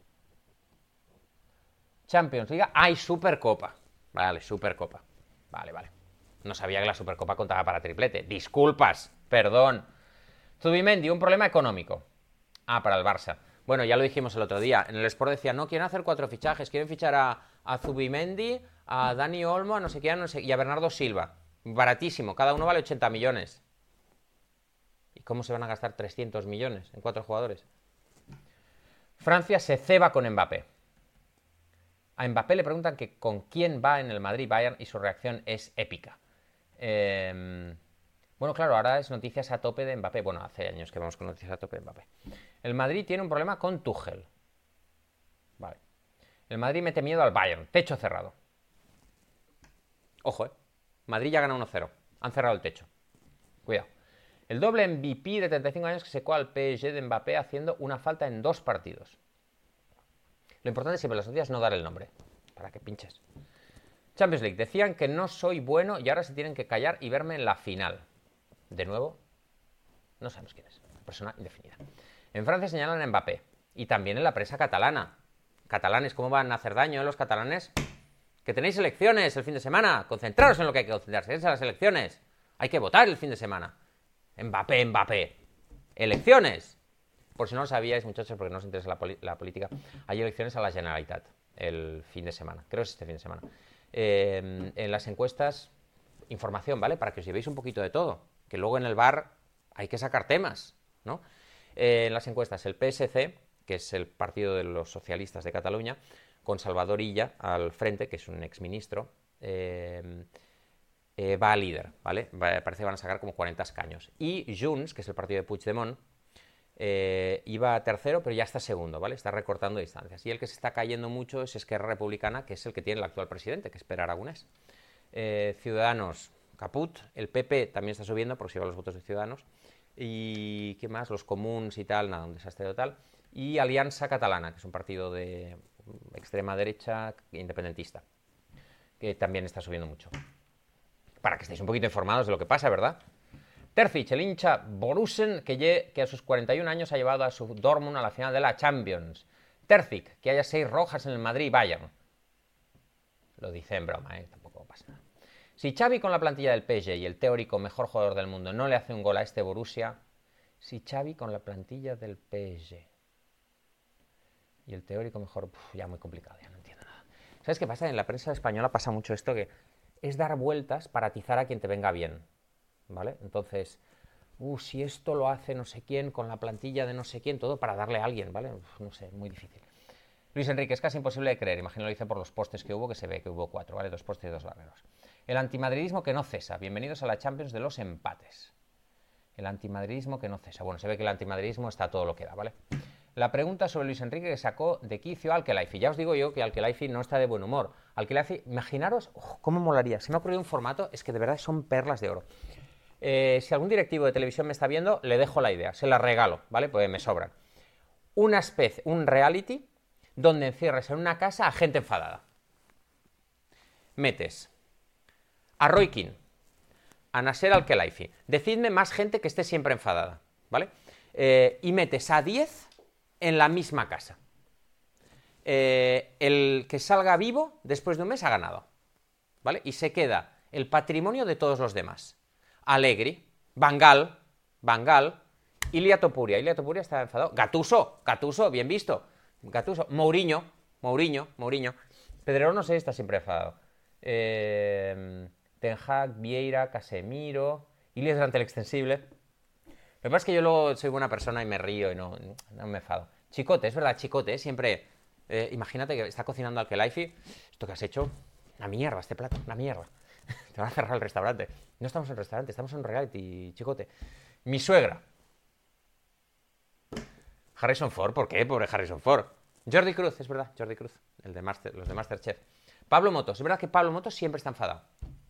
Champions League. ¡Ay, Supercopa! Vale, Supercopa. Vale. No sabía que la Supercopa contaba para triplete. Disculpas, perdón. Zubimendi, un problema económico. Para el Barça. Bueno, ya lo dijimos el otro día. En el Sport decía, no, quieren hacer 4 fichajes. Quieren fichar a Zubimendi, a Dani Olmo, a no sé quién, y a Bernardo Silva. Baratísimo. Cada uno vale 80 millones. ¿Y cómo se van a gastar 300 millones en 4 jugadores? Francia se ceba con Mbappé. A Mbappé le preguntan que con quién va en el Madrid-Bayern y su reacción es épica. Bueno, claro, ahora es noticias a tope de Mbappé. Bueno, hace años que vamos con noticias a tope de Mbappé. El Madrid tiene un problema con Tuchel. Vale. El Madrid mete miedo al Bayern. Techo cerrado. Ojo, Madrid ya gana 1-0. Han cerrado el techo. Cuidado. El doble MVP de 35 años que secó al PSG de Mbappé haciendo una falta en 2 partidos. Lo importante es siempre en las noticias no dar el nombre, para que pinches. Champions League. Decían que no soy bueno y ahora se tienen que callar y verme en la final. De nuevo, no sabemos quién es. Una persona indefinida. En Francia señalan a Mbappé. Y también en la prensa catalana. Catalanes, ¿cómo van a hacer daño los catalanes? Que tenéis elecciones el fin de semana. Concentraros en lo que hay que concentrarse. Es a las elecciones. Hay que votar el fin de semana. Mbappé. Elecciones. Por si no lo sabíais, muchachos, porque no os interesa la política, hay elecciones a la Generalitat el fin de semana. Creo que es este fin de semana. En las encuestas, información, ¿vale? Para que os llevéis un poquito de todo. Que luego en el bar hay que sacar temas, ¿no? En las encuestas, el PSC, que es el partido de los socialistas de Cataluña, con Salvador Illa al frente, que es un exministro, va a líder, ¿vale? Parece que van a sacar como 40 escaños. Y Junts, que es el partido de Puigdemont, iba tercero, pero ya está segundo, ¿vale? Está recortando distancias. Y el que se está cayendo mucho es Esquerra Republicana, que es el que tiene el actual presidente, que es Pere Aragonés. Ciudadanos, caput. El PP también está subiendo porque se lleva los votos de Ciudadanos. Y ¿qué más? Los comuns y tal, nada, un desastre total. Y Alianza Catalana, que es un partido de extrema derecha independentista, que también está subiendo mucho. Para que estéis un poquito informados de lo que pasa, ¿verdad? Terzic, el hincha Borussen, que a sus 41 años ha llevado a su Dortmund a la final de la Champions. Terzic, que haya 6 rojas en el Madrid-Bayern. Lo dice en broma, tampoco pasa nada. Si Xavi con la plantilla del PSG y el teórico mejor jugador del mundo no le hace un gol a este Borussia, si Xavi con la plantilla del PSG y el teórico mejor, ya muy complicado, ya no entiendo nada. ¿Sabes qué pasa? En la prensa española pasa mucho esto, que es dar vueltas para atizar a quien te venga bien, ¿vale? Entonces, si esto lo hace no sé quién con la plantilla de no sé quién, todo para darle a alguien, ¿vale? No sé, muy difícil. Luis Enrique, es casi imposible de creer, imagino lo dice por los postes que hubo, que se ve que hubo 4, ¿vale? 2 postes y 2 barreros. El antimadridismo que no cesa, bienvenidos a la Champions de los empates. El antimadridismo que no cesa, bueno, se ve que el antimadridismo está todo lo que da, ¿vale? La pregunta sobre Luis Enrique que sacó de quicio a Al-Khelaifi. Ya os digo yo que Al-Khelaifi no está de buen humor. Al-Khelaifi, imaginaros, cómo molaría. Se me ha ocurrido un formato, es que de verdad son perlas de oro. Si algún directivo de televisión me está viendo, le dejo la idea, se la regalo, ¿vale? Pues me sobran. Una especie, un reality, donde encierres en una casa a gente enfadada. Metes a Roy Keane, a Nasser Al-Khelaifi, decidme más gente que esté siempre enfadada, ¿vale? Y metes a 10 en la misma casa. El que salga vivo después de un mes ha ganado, ¿vale? Y se queda el patrimonio de todos los demás. Allegri, Van Gaal, Ilia Topuria está enfadado, Gattuso, bien visto, Gattuso, Mourinho, Pedrerol no sé, está siempre enfadado, Ten Hag, Vieira, Casemiro, Ilias delante el extensible. Lo que pasa es que yo luego soy buena persona y me río y no me enfado. Chicote, es verdad, Chicote, siempre, imagínate que está cocinando Al-Khelaifi, esto que has hecho, una mierda este plato, una mierda. Te van a cerrar el restaurante. No estamos en restaurante, estamos en reality, Chicote. Mi suegra. Harrison Ford, ¿por qué? Pobre Harrison Ford. Jordi Cruz, es verdad, Jordi Cruz, los de Masterchef. Pablo Motos, es verdad que Pablo Motos siempre está enfadado.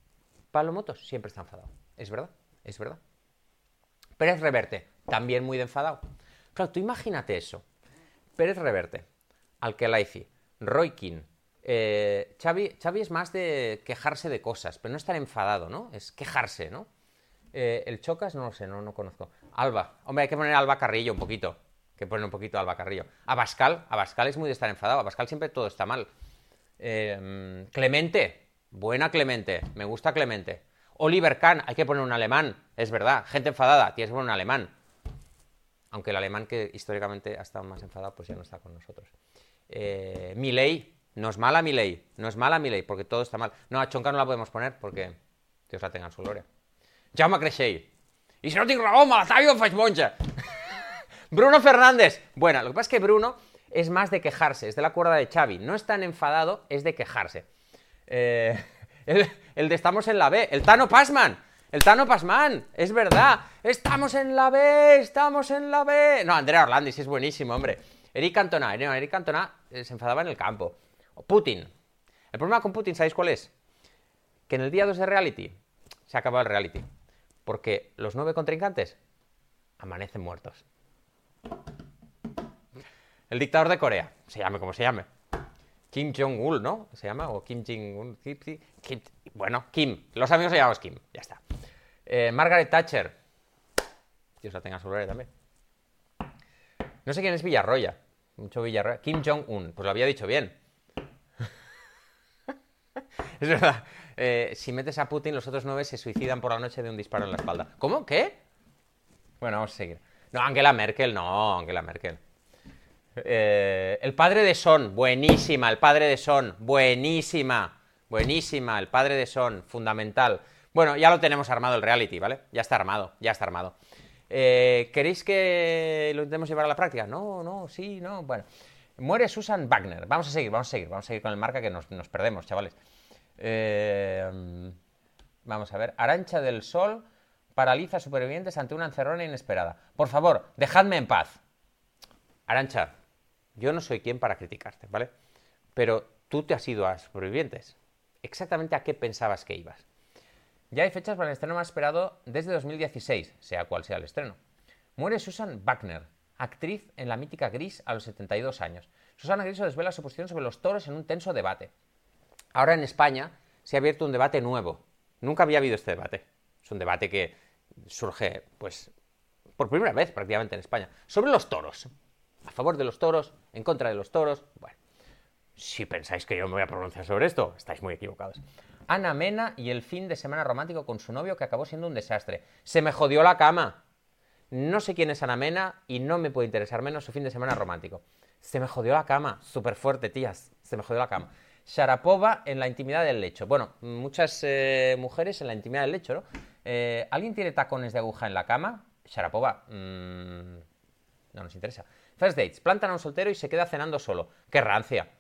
Es verdad. Pérez Reverte, también muy de enfadado. Claro, tú imagínate eso. Pérez Reverte, Al-Khelaifi, Roy Keane, Xavi es más de quejarse de cosas, pero no estar enfadado, ¿no? Es quejarse, ¿no? El Chocas, no lo sé, no conozco. Alba, hombre, hay que poner a Alba Carrillo un poquito. Alba Carrillo. Abascal es muy de estar enfadado. Abascal siempre todo está mal. Clemente, buena Clemente, me gusta Clemente. Oliver Kahn, hay que poner un alemán, es verdad. Gente enfadada, tienes que poner un alemán. Aunque el alemán que históricamente ha estado más enfadado, pues ya no está con nosotros. Milei, no es mala Milei, porque todo está mal. No, a Chonca no la podemos poner porque Dios la tenga en su gloria. Jaume Creixell. Y si no tinc raó, me la tallo faig monja. Bruno Fernández. Bueno, lo que pasa es que Bruno es más de quejarse, es de la cuerda de Xavi. No es tan enfadado, es de quejarse. El de estamos en la B, el Tano Pasman, es verdad, estamos en la B. No, Andrea Orlandis es buenísimo, hombre. Eric Cantona se enfadaba en el campo. Putin. El problema con Putin, ¿sabéis cuál es? Que en el día 2 de reality se ha acabado el reality, porque los 9 contrincantes amanecen muertos. El dictador de Corea, se llame como se llame. Kim Jong-un, ¿no? ¿Se llama? O Kim Jong-un. Bueno, Kim. Los amigos se llamamos Kim. Ya está. Margaret Thatcher. Dios la tenga en su gloria también. No sé quién es Villarroya. Mucho Villarroya. Kim Jong-un. Pues lo había dicho bien. Es verdad. Si metes a Putin, los otros 9 se suicidan por la noche de un disparo en la espalda. ¿Cómo? ¿Qué? Bueno, vamos a seguir. No, Angela Merkel. El padre de Son, buenísima, el padre de Son, buenísima, el padre de Son, fundamental. Bueno, ya lo tenemos armado el reality, ¿vale? Ya está armado. ¿Queréis que lo intentemos llevar a la práctica? No, bueno. Muere Susan Wagner, vamos a seguir con el marca que nos perdemos, chavales. Vamos a ver, Arantxa del Sol paraliza a supervivientes ante una encerrona inesperada. Por favor, dejadme en paz. Arantxa, yo no soy quien para criticarte, ¿vale? Pero tú te has ido a Supervivientes. ¿Exactamente a qué pensabas que ibas? Ya hay fechas para el estreno más esperado desde 2016, sea cual sea el estreno. Muere Susan Wagner, actriz en la mítica Gris a los 72 años. Susana Griso desvela su posición sobre los toros en un tenso debate. Ahora en España se ha abierto un debate nuevo, Nunca había habido este debate. Es un debate que surge, pues, por primera vez prácticamente en España, sobre los toros. A favor de los toros, en contra de los toros. Bueno, si pensáis que yo me voy a pronunciar sobre esto, estáis muy equivocados. Ana Mena y el fin de semana romántico con su novio que acabó siendo un desastre. Se me jodió la cama. No sé quién es Ana Mena y no me puede interesar menos su fin de semana romántico. Se me jodió la cama. Súper fuerte, tías. Se me jodió la cama. Sharapova en la intimidad del lecho. Bueno, muchas mujeres en la intimidad del lecho, ¿no? ¿Alguien tiene tacones de aguja en la cama? Sharapova. No nos interesa. First dates. Plantan a un soltero y se queda cenando solo. ¡Qué rancia!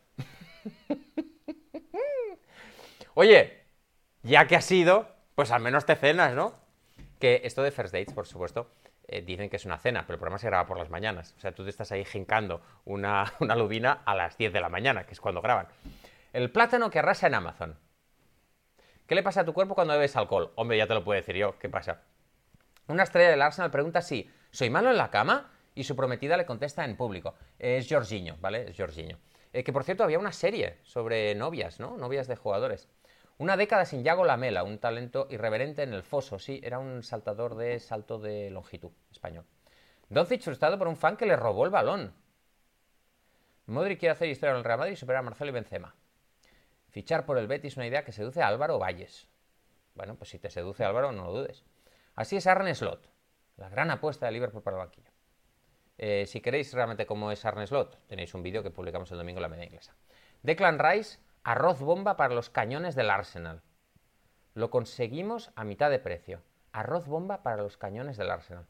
Oye, ya que has ido, pues al menos te cenas, ¿no? Que esto de first dates, por supuesto, dicen que es una cena, pero el programa se graba por las mañanas. O sea, tú te estás ahí jincando una lubina a las 10 de la mañana, que es cuando graban. El plátano que arrasa en Amazon. ¿Qué le pasa a tu cuerpo cuando bebes alcohol? Hombre, ya te lo puedo decir yo. ¿Qué pasa? Una estrella del Arsenal pregunta si ¿soy malo en la cama? Y su prometida le contesta en público. Es Jorginho, ¿vale? Es Jorginho. Que por cierto había una serie sobre novias, ¿no? Novias de jugadores. Una década sin Yago Lamela, un talento irreverente en el foso. Sí, era un saltador de salto de longitud español. Doncic frustrado por un fan que le robó el balón. Modric quiere hacer historia en el Real Madrid y superar a Marcelo y Benzema. Fichar por el Betis una idea que seduce a Álvaro Valles. Bueno, pues si te seduce Álvaro, no lo dudes. Así es Arne Slot, la gran apuesta de Liverpool para el banquillo. Si queréis realmente cómo es Arne Slot, tenéis un vídeo que publicamos el domingo en la media inglesa. Declan Rice, arroz bomba para los cañones del Arsenal. Lo conseguimos a mitad de precio. Arroz bomba para los cañones del Arsenal.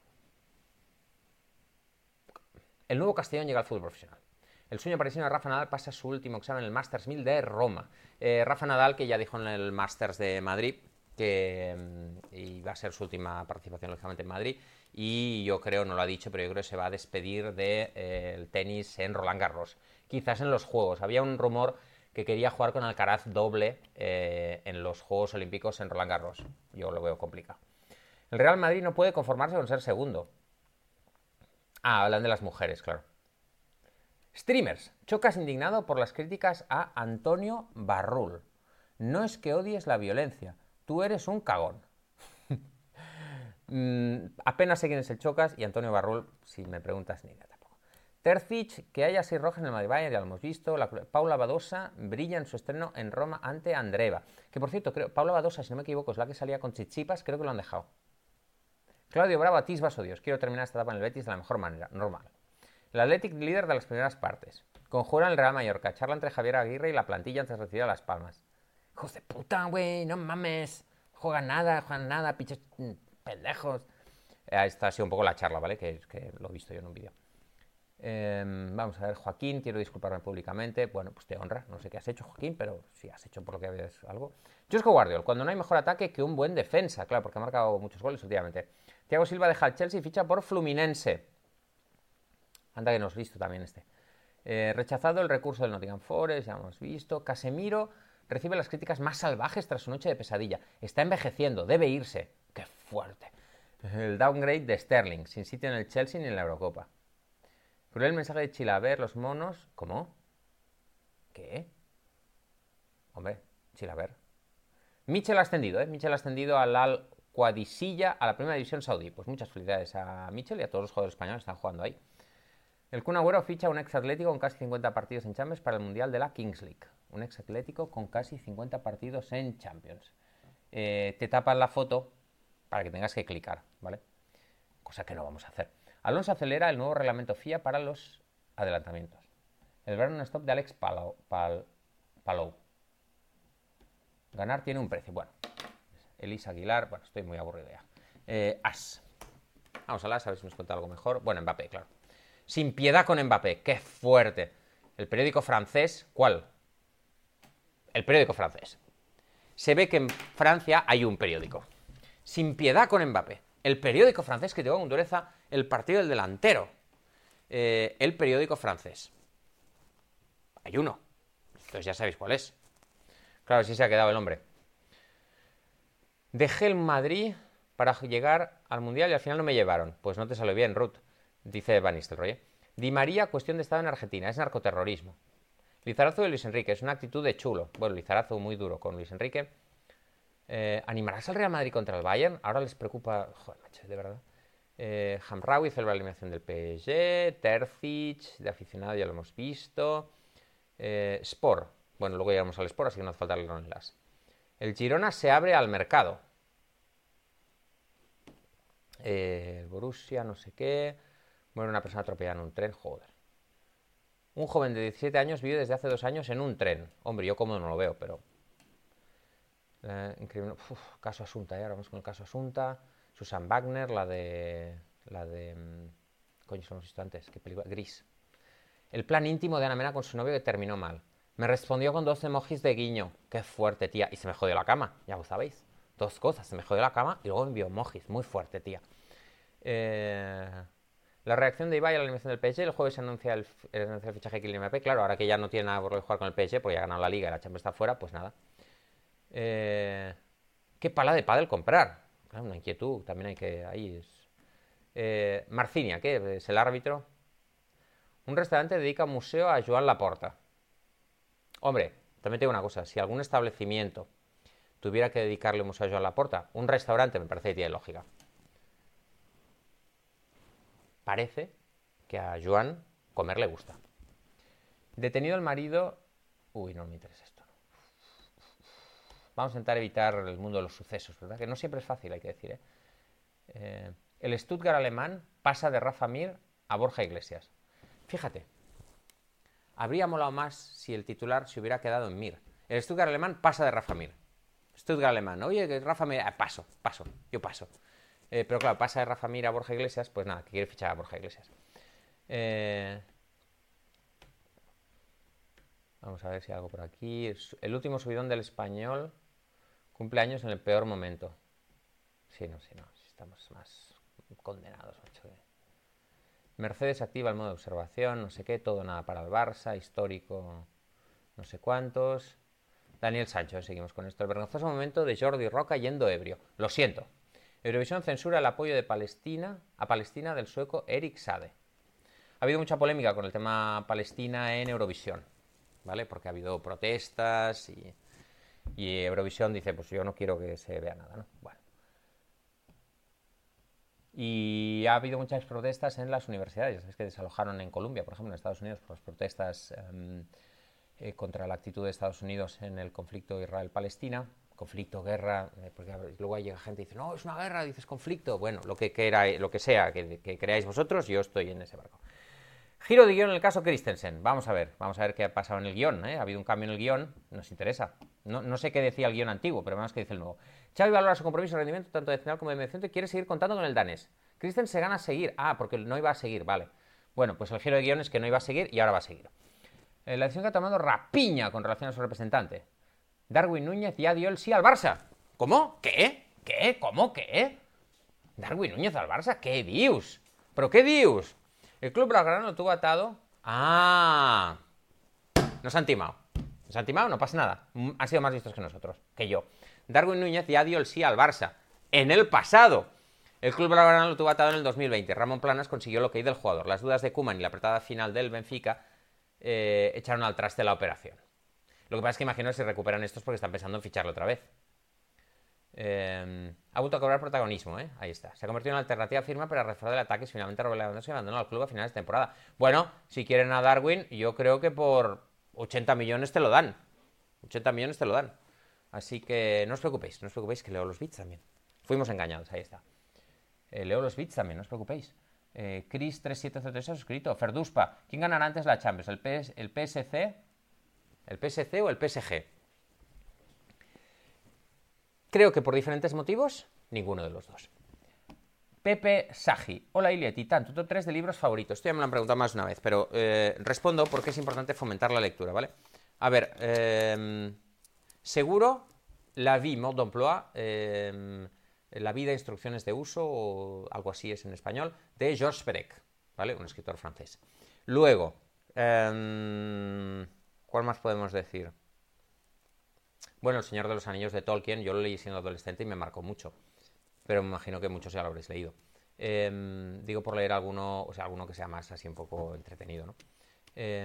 El nuevo Castellón llega al fútbol profesional. El sueño parisino de Rafa Nadal pasa su último examen en el Masters 1000 de Roma. Rafa Nadal, que ya dijo en el Masters de Madrid que iba a ser su última participación lógicamente en Madrid, y yo creo, no lo ha dicho, pero yo creo que se va a despedir del tenis en Roland Garros. Quizás en los Juegos. Había un rumor que quería jugar con Alcaraz doble en los Juegos Olímpicos en Roland Garros. Yo lo veo complicado. El Real Madrid no puede conformarse con ser segundo. Hablan de las mujeres, claro. Streamers, chocas indignado por las críticas a Antonio Barrul. No es que odies la violencia, tú eres un cagón. Apenas sé quién es el Chocas y Antonio Barrul, si me preguntas, ni nada tampoco. Terzic, que haya 6 rojas en el Madrid Bayern, ya lo hemos visto. Paula Badosa brilla en su estreno en Roma ante Andreeva. Que por cierto, creo, Paula Badosa, si no me equivoco, es la que salía con Chichipas, creo que lo han dejado. Claudio Bravo, atisbas odios. Quiero terminar esta etapa en el Betis de la mejor manera, normal. El Athletic líder de las primeras partes. Conjura en el Real Mallorca. Charla entre Javier Aguirre y la plantilla antes de recibir a Las Palmas. Hijos de puta, güey, no mames. Juegan nada, pinches pendejos. Esta ha sido un poco la charla, ¿vale? Que lo he visto yo en un vídeo. Vamos a ver, Joaquín, quiero disculparme públicamente. Bueno, pues te honra. No sé qué has hecho, Joaquín, pero sí has hecho por lo que habías algo. Josko Guardiol, cuando no hay mejor ataque que un buen defensa. Claro, porque ha marcado muchos goles últimamente. Thiago Silva deja al Chelsea y ficha por Fluminense. Anda que nos visto también este. Rechazado el recurso del Nottingham Forest, ya hemos visto. Casemiro recibe las críticas más salvajes tras su noche de pesadilla. Está envejeciendo, debe irse. ¡Qué fuerte! El downgrade de Sterling, sin sitio en el Chelsea ni en la Eurocopa. Cruel mensaje de Chilaver, los monos... ¿Cómo? ¿Qué? Hombre, Chilaver. Mitchell ha ascendido, ¿eh? Mitchell ha ascendido al Al-Qadisiyah a la primera división saudí. Pues muchas felicidades a Mitchell y a todos los jugadores españoles que están jugando ahí. El Kun Agüero ficha a un ex Atlético con casi 50 partidos en Champions para el Mundial de la Kings League. Un ex Atlético con casi 50 partidos en Champions. Te tapan la foto para que tengas que clicar, ¿vale? Cosa que no vamos a hacer. Alonso acelera el nuevo reglamento FIA para los adelantamientos. El burn stop de Alex Palou. Ganar tiene un precio. Bueno, Elisa Aguilar, bueno, estoy muy aburrido ya. As. Vamos a las, a ver si nos cuenta algo mejor. Bueno, Mbappé, claro. Sin piedad con Mbappé, qué fuerte. El periódico francés, ¿cuál? El periódico francés. Se ve que en Francia hay un periódico. Sin piedad con Mbappé. El periódico francés que te con dureza el partido del delantero. El periódico francés. Hay uno. Entonces ya sabéis cuál es. Claro, así se ha quedado el hombre. Dejé el Madrid para llegar al Mundial y al final no me llevaron. Pues no te salió bien, Ruth. Dice Van Nistelrooy. Di María, cuestión de estado en Argentina. Es narcoterrorismo. Lizarazu de Luis Enrique. Es una actitud de chulo. Bueno, Lizarazu muy duro con Luis Enrique. ¿Animarás al Real Madrid contra el Bayern? Ahora les preocupa... Joder, macho, de verdad. Hamraoui celebra la eliminación del PSG. Terzic, de aficionado, ya lo hemos visto. Sport. Bueno, luego llegamos al Sport, así que no hace falta leerlas. El Girona se abre al mercado. El Borussia, no sé qué. Bueno, una persona atropellada en un tren, joder. Un joven de 17 años vive desde hace 2 años en un tren. Hombre, yo cómodo no lo veo, pero... increíble. Caso Asunta, ahora vamos con el caso Asunta. Susan Wagner, la de... Coño, lo hemos visto antes. ¿Qué película? Gris. El plan íntimo de Ana Mena con su novio que terminó mal. Me respondió con 2 emojis de guiño. Qué fuerte, tía. Y se me jodió la cama, ya lo sabéis. 2 cosas. Se me jodió la cama y luego envió emojis. Muy fuerte, tía. La reacción de Ibai a la eliminación del PSG. El jueves se anuncia el fichaje de Kylian Mbappé. Claro, ahora que ya no tiene nada por jugar con el PSG porque ya ha ganado la Liga y la Champions está fuera, pues nada. ¿Qué pala de pádel comprar? Claro, una inquietud. También hay que... Ahí es... Marcinia, ¿qué? ¿Es el árbitro? Un restaurante dedica un museo a Joan Laporta. Hombre, también tengo una cosa. Si algún establecimiento tuviera que dedicarle un museo a Joan Laporta, un restaurante me parece que tiene lógica. Parece que a Joan comer le gusta. Detenido el marido... Uy, no me interesa esto. Vamos a intentar evitar el mundo de los sucesos, ¿verdad? Que no siempre es fácil, hay que decir, el Stuttgart alemán pasa de Rafa Mir a Borja Iglesias. Fíjate, habría molado más si el titular se hubiera quedado en Mir. El Stuttgart alemán pasa de Rafa Mir. Stuttgart alemán, oye, que Rafa Mir... yo paso. Pero claro, pasa de Rafa Mir a Borja Iglesias, pues nada, que quiere fichar a Borja Iglesias. Vamos a ver si hay algo por aquí. El último subidón del Español cumple años en el peor momento. Sí, no, estamos más condenados, macho. Mercedes activa el modo de observación, no sé qué, todo nada para el Barça, histórico, no sé cuántos. Daniel Sancho, seguimos con esto. El vergonzoso momento de Jordi Roca yendo ebrio. Lo siento. Eurovisión censura el apoyo de a Palestina del sueco Erik Saade. Ha habido mucha polémica con el tema Palestina en Eurovisión, ¿vale? Porque ha habido protestas y Eurovisión dice, pues yo no quiero que se vea nada, ¿no? Bueno. Y ha habido muchas protestas en las universidades. Es que desalojaron en Colombia, por ejemplo, en Estados Unidos, por las protestas contra la actitud de Estados Unidos en el conflicto Israel-Palestina. Conflicto, guerra, porque luego llega gente y dice, no, es una guerra, dices conflicto. Bueno, lo que sea que creáis vosotros, yo estoy en ese barco. Giro de guión en el caso Christensen. Vamos a ver qué ha pasado en el guión. Ha habido un cambio en el guión, nos interesa. No sé qué decía el guión antiguo, pero vemos qué dice el nuevo. Xavi valora su compromiso y rendimiento tanto de final como de medio centro y quiere seguir contando con el danés. Christensen se gana a seguir. Porque no iba a seguir, vale. Bueno, pues el giro de guión es que no iba a seguir y ahora va a seguir. La decisión que ha tomado Rapiña con relación a su representante. Darwin Núñez ya dio el sí al Barça. ¿Cómo? ¿Qué? ¿Cómo? ¿Qué? ¿Darwin Núñez al Barça? ¿Qué dius? ¿Pero qué dius? El club blaugrana lo tuvo atado. Nos han timado. No pasa nada. Han sido más listos que nosotros, que yo. Darwin Núñez ya dio el sí al Barça. En el pasado. El club blaugrana lo tuvo atado en el 2020. Ramón Planas consiguió lo que hay del jugador. Las dudas de Koeman y la apretada final del Benfica echaron al traste la operación. Lo que pasa es que imagino que si recuperan estos porque están pensando en ficharlo otra vez. Ha vuelto a cobrar protagonismo, ahí está. Se ha convertido en alternativa firme para reforzar el ataque y finalmente Robert Lewandowski abandonó al club a finales de temporada. Bueno, si quieren a Darwin, yo creo que por 80 millones te lo dan. 80 millones te lo dan. Así que no os preocupéis que leo los bits también. Fuimos engañados, ahí está. Leo los bits también, no os preocupéis. Chris3703 ha suscrito. Ferduspa, ¿quién ganará antes la Champions? ¿El PSC? ¿El PSC o el PSG? Creo que por diferentes motivos, ninguno de los dos. Pepe Saji. Hola Ilia, Titán, tu top 3 de libros favoritos. Esto ya me lo han preguntado más de una vez, pero respondo porque es importante fomentar la lectura, ¿vale? A ver, seguro La vie, mode d'emploi, La vida, instrucciones de uso, o algo así es en español, de Georges Perec, ¿vale? Un escritor francés. Luego, ¿cuál más podemos decir? Bueno, El Señor de los Anillos de Tolkien, yo lo leí siendo adolescente y me marcó mucho, pero me imagino que muchos ya lo habréis leído. Digo por leer alguno, o sea, alguno que sea más así un poco entretenido, ¿no?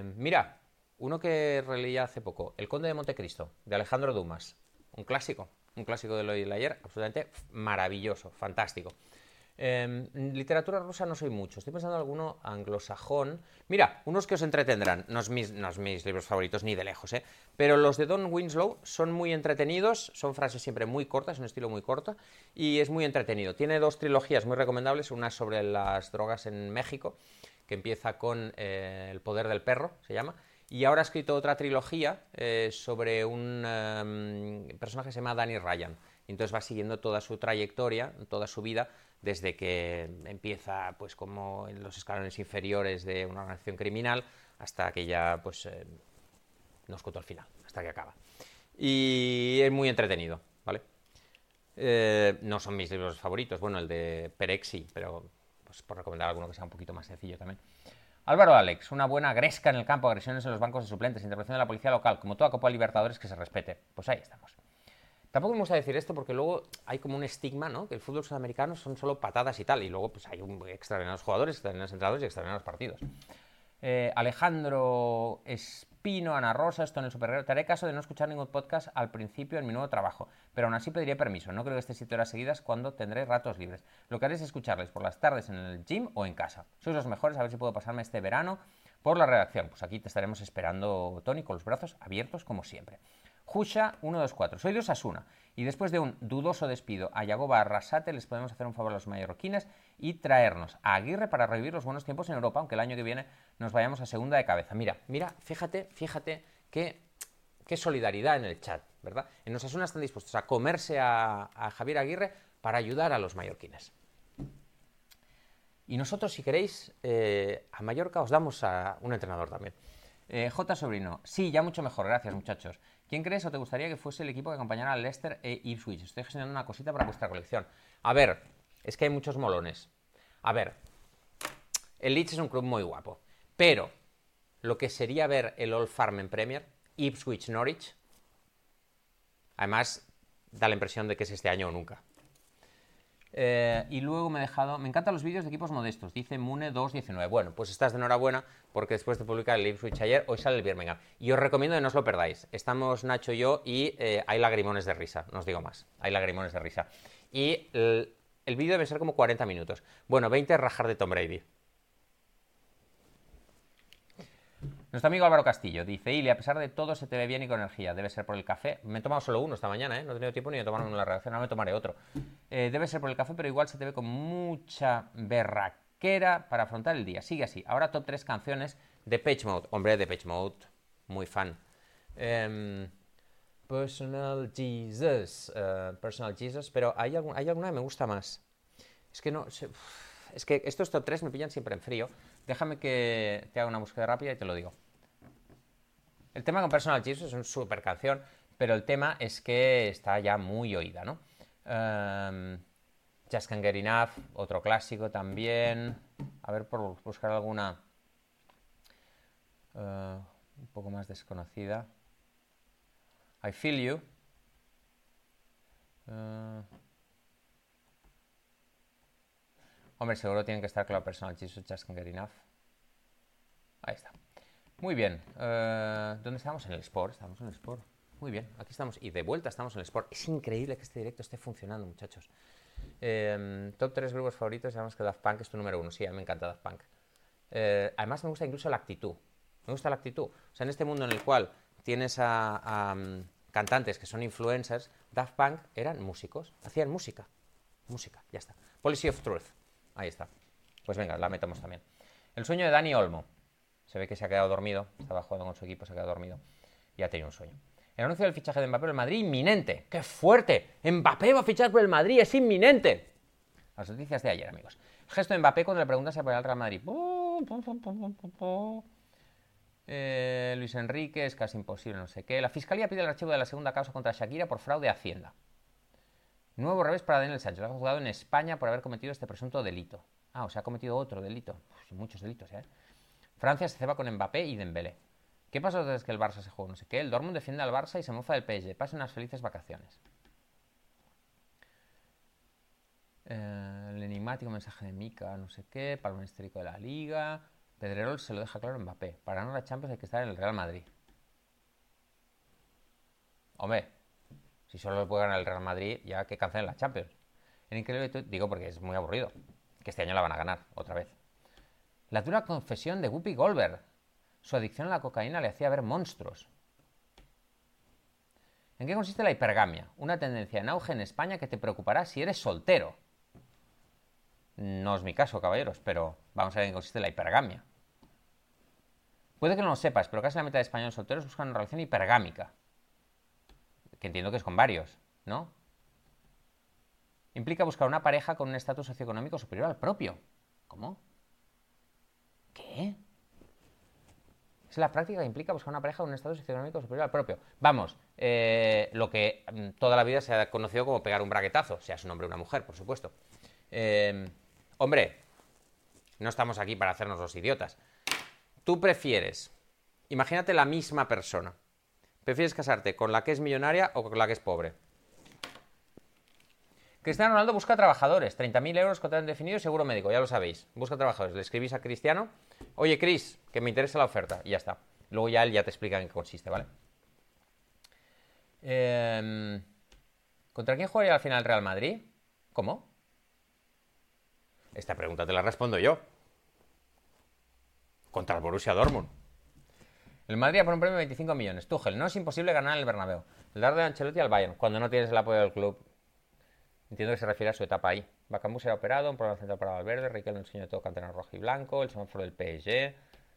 Mira, uno que releí hace poco, El Conde de Montecristo, de Alejandro Dumas, un clásico. un clásico de hoy y del ayer, absolutamente maravilloso, fantástico. Literatura rusa no soy mucho, estoy pensando en alguno anglosajón. Mira, unos que os entretendrán, no es mis libros favoritos ni de lejos, pero los de Don Winslow son muy entretenidos, son frases siempre muy cortas, un estilo muy corto, y es muy entretenido. Tiene 2 trilogías muy recomendables, una sobre las drogas en México, que empieza con El poder del perro, se llama, y ahora ha escrito otra trilogía sobre un personaje que se llama Danny Ryan. Entonces va siguiendo toda su trayectoria, toda su vida, desde que empieza pues como en los escalones inferiores de una organización criminal hasta que ya pues nos contó el final, hasta que acaba. Y es muy entretenido, ¿vale? No son mis libros favoritos, bueno, el de Perexi, pero pues por recomendar alguno que sea un poquito más sencillo también. Álvaro Alex, una buena gresca en el campo, agresiones en los bancos de suplentes, intervención de la policía local, como toda Copa Libertadores que se respete. Pues ahí estamos. Tampoco me gusta decir esto porque luego hay como un estigma, ¿no? Que el fútbol sudamericano son solo patadas y tal, y luego pues hay extraordinarios jugadores, extraordinarios entrenadores y extraordinarios partidos. Alejandro Espino, Ana Rosa, esto en el Superguerrero. Te haré caso de no escuchar ningún podcast al principio en mi nuevo trabajo, pero aún así pediré permiso. No creo que esté 7 horas seguidas cuando tendré ratos libres. Lo que haré es escucharles por las tardes en el gym o en casa. Sois los mejores, a ver si puedo pasarme este verano por la redacción. Pues aquí te estaremos esperando, Tony, con los brazos abiertos como siempre. Jusha 124. Soy de Osasuna y después de un dudoso despido a Yagoba Arrasate les podemos hacer un favor a los mallorquines y traernos a Aguirre para revivir los buenos tiempos en Europa, aunque el año que viene nos vayamos a segunda de cabeza. Mira, fíjate qué solidaridad en el chat, ¿verdad? En Osasuna están dispuestos a comerse a Javier Aguirre para ayudar a los mallorquines. Y nosotros, si queréis, a Mallorca os damos a un entrenador también. J. Sobrino, sí, ya mucho mejor, gracias muchachos. ¿Quién crees o te gustaría que fuese el equipo que acompañara al Leicester e Ipswich? Estoy gestionando una cosita para vuestra colección. A ver, es que hay muchos molones. A ver, el Leeds es un club muy guapo, pero lo que sería ver el Old Firm en Premier, Ipswich Norwich, además da la impresión de que es este año o nunca. Y luego me encantan los vídeos de equipos modestos, dice Mune219. Bueno, pues estás de enhorabuena porque después de publicar el Ipswich ayer, hoy sale el Birmingham. Y os recomiendo que no os lo perdáis. Estamos Nacho y yo y hay lagrimones de risa, no os digo más. Hay lagrimones de risa. Y el vídeo debe ser como 40 minutos. Bueno, 20 rajar de Tom Brady. Nuestro amigo Álvaro Castillo dice: Ili, a pesar de todo se te ve bien y con energía. Debe ser por el café. Me he tomado solo uno esta mañana, no he tenido tiempo ni de tomarme en la redacción, ahora me tomaré otro. Debe ser por el café, pero igual se te ve con mucha berraquera para afrontar el día. Sigue así. Ahora top 3 canciones de Depeche Mode. Hombre, Depeche Mode, muy fan. Personal Jesus. Personal Jesus, pero hay alguna que me gusta más. Es que no... Es que estos top 3 me pillan siempre en frío. Déjame que te haga una búsqueda rápida y te lo digo. El tema con Personal Jesus es una super canción, pero el tema es que está ya muy oída, ¿no? Just Can't Get Enough, otro clásico también. A ver, por buscar alguna un poco más desconocida. I Feel You. Hombre, seguro tienen que estar claro Personal Jesus, Just Can't Get Enough. Ahí está. Muy bien. ¿Dónde estamos? En el Sport. Estamos en el Sport. Muy bien, aquí estamos. Y de vuelta estamos en el Sport. Es increíble que este directo esté funcionando, muchachos. Top 3 grupos favoritos. Sabemos que Daft Punk es tu número 1. Sí, a mí me encanta Daft Punk. Además me gusta incluso la actitud. Me gusta la actitud. O sea, en este mundo en el cual tienes a cantantes que son influencers, Daft Punk eran músicos. Hacían música. Música, ya está. Policy of Truth. Ahí está. Pues venga, la metemos también. El sueño de Dani Olmo. Se ve que se ha quedado dormido. Estaba jugando con su equipo, se ha quedado dormido. Y ha tenido un sueño. El anuncio del fichaje de Mbappé por el Madrid, inminente. ¡Qué fuerte! Mbappé va a fichar por el Madrid, es inminente. Las noticias de ayer, amigos. El gesto de Mbappé cuando le preguntan si apoyará al Real Madrid. Luis Enrique, es casi imposible, no sé qué. La Fiscalía pide el archivo de la segunda causa contra Shakira por fraude a Hacienda. Nuevo revés para Daniel Sánchez. Lo ha juzgado en España por haber cometido este presunto delito. Ah, o sea, ha cometido otro delito. Muchos delitos, ¿eh? Francia se ceba con Mbappé y Dembélé. ¿Qué pasó desde que el Barça se jugó? No sé qué. El Dortmund defiende al Barça y se mofa del PSG. Pasen unas felices vacaciones. El enigmático mensaje de Mika, no sé qué. Palma histórico de la Liga. Pedrerol se lo deja claro a Mbappé. Para ganar la Champions hay que estar en el Real Madrid. Hombre, Si solo lo puede ganar el Real Madrid, ya que cancelen la Champions. El increíble tuit, digo porque es muy aburrido, que este año la van a ganar, otra vez. La dura confesión de Whoopi Goldberg. Su adicción a la cocaína le hacía ver monstruos. ¿En qué consiste la hipergamia? Una tendencia en auge en España que te preocupará si eres soltero. No es mi caso, caballeros, pero vamos a ver en qué consiste la hipergamia. Puede que no lo sepas, pero casi la mitad de españoles solteros buscan una relación hipergámica. Que entiendo que es con varios, ¿no? Implica buscar una pareja con un estatus socioeconómico superior al propio. ¿Cómo? ¿Qué? Es la práctica que implica buscar una pareja con un estatus socioeconómico superior al propio. Vamos, lo que toda la vida se ha conocido como pegar un braguetazo, sea un hombre o una mujer, por supuesto. Hombre, no estamos aquí para hacernos los idiotas. Tú prefieres, imagínate la misma persona, ¿prefieres casarte con la que es millonaria o con la que es pobre? Cristiano Ronaldo busca trabajadores, 30.000 euros, contrato indefinido y seguro médico, ya lo sabéis. Busca trabajadores, le escribís a Cristiano, oye Cris, que me interesa la oferta, y ya está. Luego ya él ya te explica en qué consiste, ¿vale? ¿Contra quién jugaría al final el Real Madrid? ¿Cómo? Esta pregunta te la respondo yo. Contra el Borussia Dortmund. El Madrid por un premio de 25 millones. Tuchel, no es imposible ganar en el Bernabéu. El dardo de Ancelotti al Bayern, cuando no tienes el apoyo del club. Entiendo que se refiere a su etapa ahí. Bakambu será operado, un programa central para Valverde, Riquelme enseñó todo cantera rojo y blanco, el semáforo del PSG.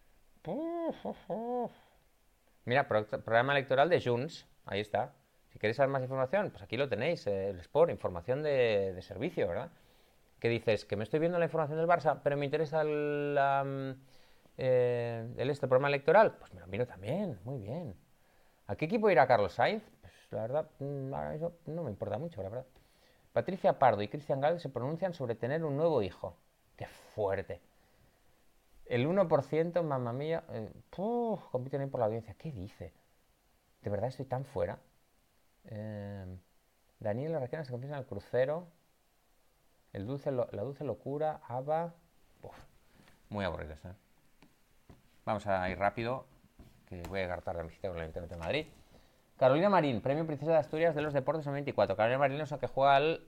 Mira, programa electoral de Junts, ahí está. Si queréis saber más información, pues aquí lo tenéis, el Sport, información de servicio, ¿verdad? ¿Qué dices? Que me estoy viendo la información del Barça, pero me interesa el programa electoral. Pues me lo miro también, muy bien. ¿A qué equipo irá Carlos Sainz? Pues la verdad, eso no me importa mucho, la verdad. Patricia Pardo y Cristian Galvez se pronuncian sobre tener un nuevo hijo. ¡Qué fuerte! El 1%, mamma mía, compiten ahí por la audiencia. ¿Qué dice? ¿De verdad estoy tan fuera? Daniel y la Requena se confiesan al crucero. La dulce locura, Ava. Muy aburridos, ¿eh? Vamos a ir rápido, que voy a llegar tarde a mi cita con el Ayuntamiento de Madrid. Carolina Marín, Premio Princesa de Asturias de los Deportes 2024. Carolina Marín es la que juega al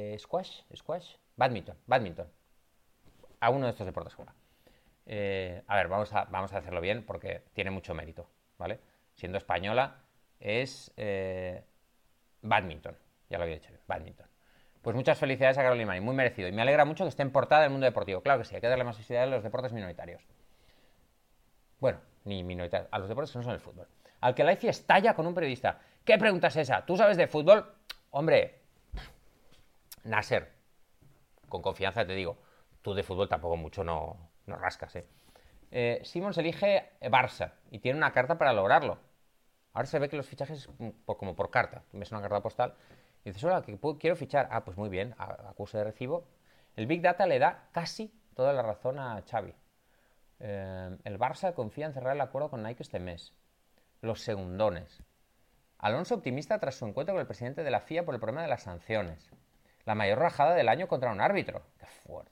badminton. A uno de estos deportes juega. A ver, vamos a hacerlo bien porque tiene mucho mérito, ¿vale? Siendo española es badminton, ya lo había dicho yo, badminton. Pues muchas felicidades a Carolina Marín, muy merecido. Y me alegra mucho que esté en portada del mundo deportivo. Claro que sí, hay que darle más visibilidad a los deportes minoritarios. Bueno, ni minoritarios, a los deportes que no son el fútbol. Al que Laifi estalla con un periodista. ¿Qué pregunta es esa? ¿Tú sabes de fútbol? Hombre, Nasser, con confianza te digo, tú de fútbol tampoco mucho no rascas, ¿eh? Simons elige Barça y tiene una carta para lograrlo. Ahora se ve que los fichajes como por carta. Ves una carta postal y dices, hola, que quiero fichar. Ah, pues muy bien, acuse de recibo. El Big Data le da casi toda la razón a Xavi. El Barça confía en cerrar el acuerdo con Nike este mes. Los segundones. Alonso optimista tras su encuentro con el presidente de la FIA por el problema de las sanciones. La mayor rajada del año contra un árbitro. ¡Qué fuerte!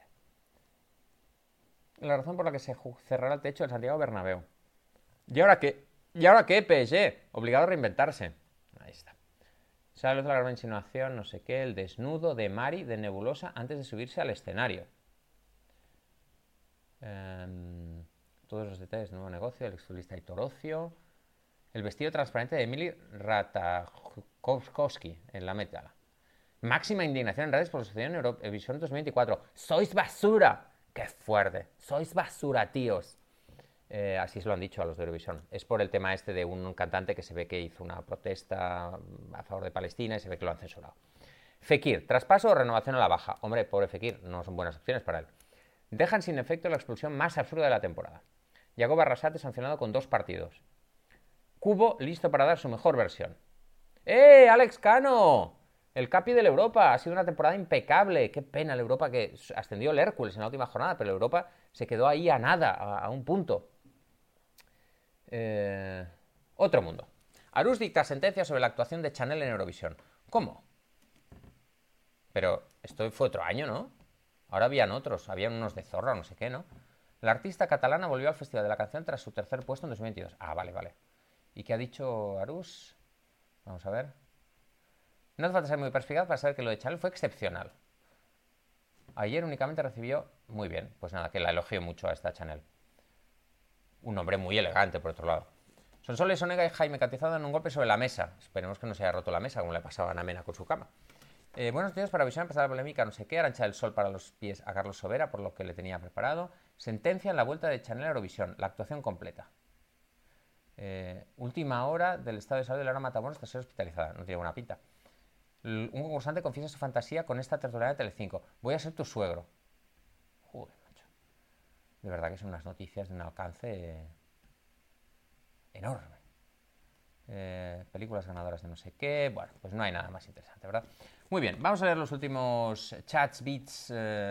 La razón por la que se cerrará el techo del Santiago Bernabéu. ¿Y ahora qué? PSG, obligado a reinventarse. Ahí está. Sale otra gran insinuación, no sé qué, el desnudo de Mari de Nebulosa antes de subirse al escenario. Todos los detalles del nuevo negocio, el exfutbolista Aitor Ocio. El vestido transparente de Emily Ratajkowski en la Met Gala. Máxima indignación en redes por la sucedido en Eurovisión 2024. ¡Sois basura! ¡Qué fuerte! ¡Sois basura, tíos! Así se lo han dicho a los de Eurovisión. Es por el tema este de un cantante que se ve que hizo una protesta a favor de Palestina y se ve que lo han censurado. Fekir, traspaso o renovación a la baja. Hombre, pobre Fekir, no son buenas opciones para él. Dejan sin efecto la expulsión más absurda de la temporada. Yago Arrasate sancionado con 2 partidos. Cubo listo para dar su mejor versión. ¡Alex Cano! El capi del Europa. Ha sido una temporada impecable. Qué pena el Europa que ascendió el Hércules en la última jornada, pero el Europa se quedó ahí a nada, a un punto. Otro mundo. Arús dicta sentencia sobre la actuación de Chanel en Eurovisión. ¿Cómo? Pero esto fue otro año, ¿no? Ahora habían otros, habían unos de Zorra, no sé qué, ¿no? La artista catalana volvió al Festival de la Canción tras su tercer puesto en 2022. Ah, vale. ¿Y qué ha dicho Arús? Vamos a ver. No hace falta ser muy perspicaz para saber que lo de Chanel fue excepcional. Ayer únicamente recibió... Muy bien, pues nada, que la elogio mucho a esta Chanel. Un hombre muy elegante, por otro lado. Sonsoles Onega y Jaime Catizado en un golpe sobre la mesa. Esperemos que no se haya roto la mesa, como le pasaba a Ana Mena con su cama. Buenos días para visión, empezar la polémica, no sé qué. Arancha del Sol para los pies a Carlos Sobera, por lo que le tenía preparado. Sentencia en la vuelta de Chanel a Eurovisión, la actuación completa. Última hora del estado de salud de Laura Matamoros tras ser hospitalizada. No tiene buena pinta. Un concursante confiesa su fantasía con esta tertuliana de Telecinco. Voy a ser tu suegro. Joder, macho. De verdad que son unas noticias de un alcance enorme. Películas ganadoras de no sé qué. Bueno, pues no hay nada más interesante, ¿verdad? Muy bien, vamos a leer los últimos chats, bits.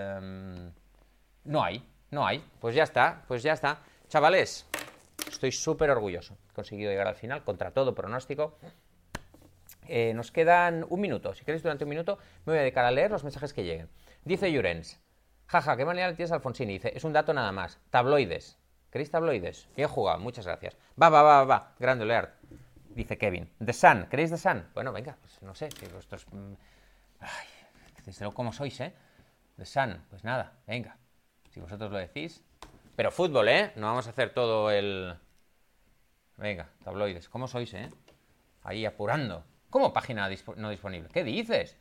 No hay. Pues ya está. Chavales, estoy súper orgulloso. He conseguido llegar al final, contra todo pronóstico. Nos quedan un minuto. Si queréis, durante un minuto me voy a dedicar a leer los mensajes que lleguen. Dice Llorens. Jaja, qué manera le tienes a Alfonsini. Dice, es un dato nada más. Tabloides. ¿Queréis tabloides? Bien jugado, muchas gracias. Va. Grande Leart. Dice Kevin. The Sun. ¿Queréis The Sun? Bueno, venga, pues no sé. Que vuestros... Ay, desde luego como sois, ¿eh? The Sun. Pues nada, venga. Si vosotros lo decís. Pero fútbol, ¿eh? No vamos a hacer todo el... Venga, tabloides. ¿Cómo sois, eh? Ahí apurando. ¿Cómo página no disponible? ¿Qué dices?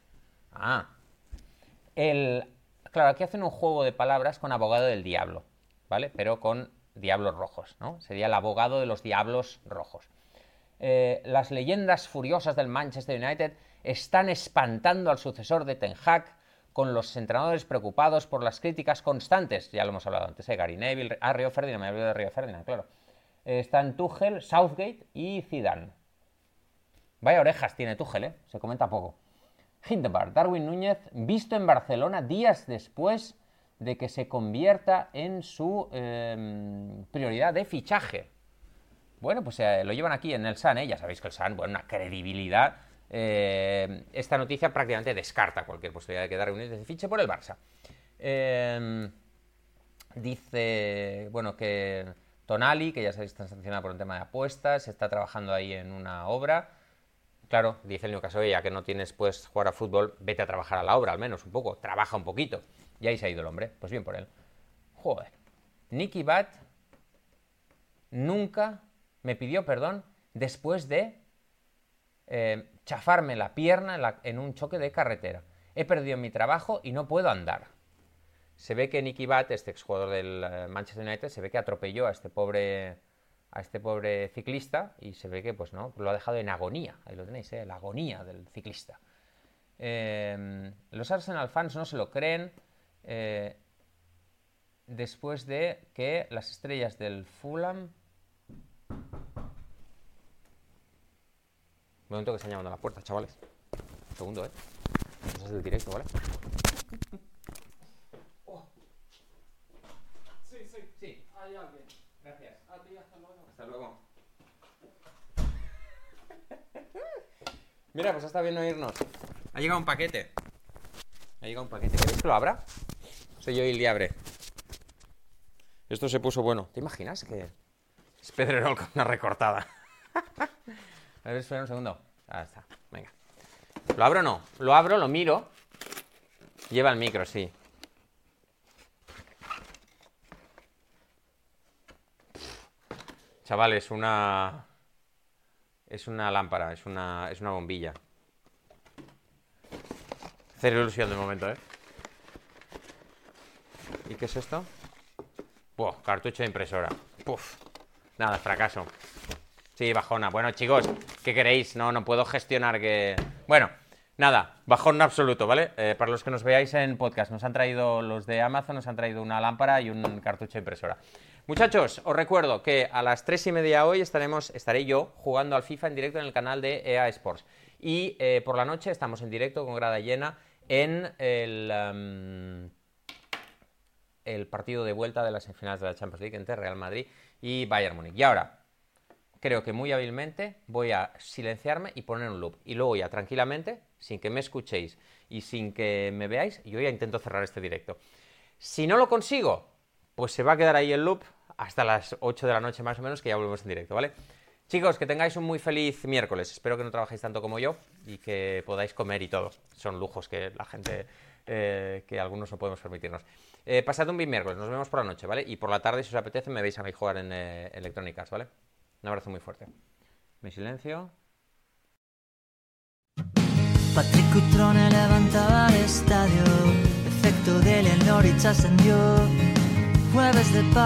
Claro, aquí hacen un juego de palabras con abogado del diablo, ¿vale? Pero con diablos rojos, ¿no? Sería el abogado de los diablos rojos. Las leyendas furiosas del Manchester United están espantando al sucesor de Ten Hag con los entrenadores preocupados por las críticas constantes. Ya lo hemos hablado antes, Gary Neville, Río Ferdinand, me olvidado de Río Ferdinand, claro. Están Tuchel, Southgate y Zidane. Vaya orejas tiene Tuchel, ¿eh? Se comenta poco. Hindenburg, Darwin Núñez, visto en Barcelona días después de que se convierta en su prioridad de fichaje. Bueno, pues lo llevan aquí en el Sun, ¿eh? Ya sabéis que el Sun, bueno, una credibilidad. Esta noticia prácticamente descarta cualquier posibilidad de que Darwin Núñez se fiche por el Barça. Dice, bueno, que Tonali, que ya sabéis está sancionado por un tema de apuestas, está trabajando ahí en una obra. Claro, dice el Newcastle, ya que no puedes jugar a fútbol, vete a trabajar a la obra, al menos un poco, trabaja un poquito. Y ahí se ha ido el hombre, pues bien por él. Joder. Nicky Butt nunca me pidió perdón después de chafarme la pierna en un choque de carretera. He perdido mi trabajo y no puedo andar. Se ve que Nicky Butt, este exjugador del Manchester United, se ve que atropelló a este pobre ciclista y se ve que pues no, lo ha dejado en agonía. Ahí lo tenéis, la agonía del ciclista. Los Arsenal fans no se lo creen después de que las estrellas del Fulham... Un momento que están llamando a la puerta, chavales. Un segundo, cosas del directo, ¿vale? Sí, hay alguien. Gracias. A ti, hasta luego. Hasta luego. Mira, pues está bien oírnos. Ha llegado un paquete. ¿Queréis que lo abra? Soy yo y el diabre. Esto se puso bueno. ¿Te imaginas que es Pedrerol con una recortada? A ver, espera un segundo. Ahí está, venga. ¿Lo abro o no? Lo abro, lo miro. Lleva el micro, sí. Chaval, es una lámpara, es una bombilla. Cero ilusión de momento, ¿eh? ¿Y qué es esto? Buah, cartucho de impresora. Puf. Nada, fracaso. Sí, bajona. Bueno, chicos, ¿qué queréis? No puedo gestionar que... Bueno, nada, bajón absoluto, ¿vale? Para los que nos veáis en podcast, nos han traído los de Amazon, nos han traído una lámpara y un cartucho de impresora. Muchachos, os recuerdo que a las 3:30 hoy estaré yo jugando al FIFA en directo en el canal de EA Sports. Y por la noche estamos en directo con grada llena en el partido de vuelta de las semifinales de la Champions League entre Real Madrid y Bayern Múnich. Y ahora, creo que muy hábilmente voy a silenciarme y poner un loop. Y luego ya tranquilamente, sin que me escuchéis y sin que me veáis, yo ya intento cerrar este directo. Si no lo consigo, pues se va a quedar ahí el loop hasta las 8 de la noche más o menos, que ya volvemos en directo, ¿vale? Chicos, que tengáis un muy feliz miércoles. Espero que no trabajéis tanto como yo y que podáis comer y todo. Son lujos que la gente, que algunos no podemos permitirnos. Pasad un bien miércoles, nos vemos por la noche, ¿vale? Y por la tarde, si os apetece, me veis a mí jugar en Electronic Arts, ¿vale? Un abrazo muy fuerte. Mi silencio. Patrick Cutrone levantaba el estadio, efecto de Eleanor y ascendió. Jueves de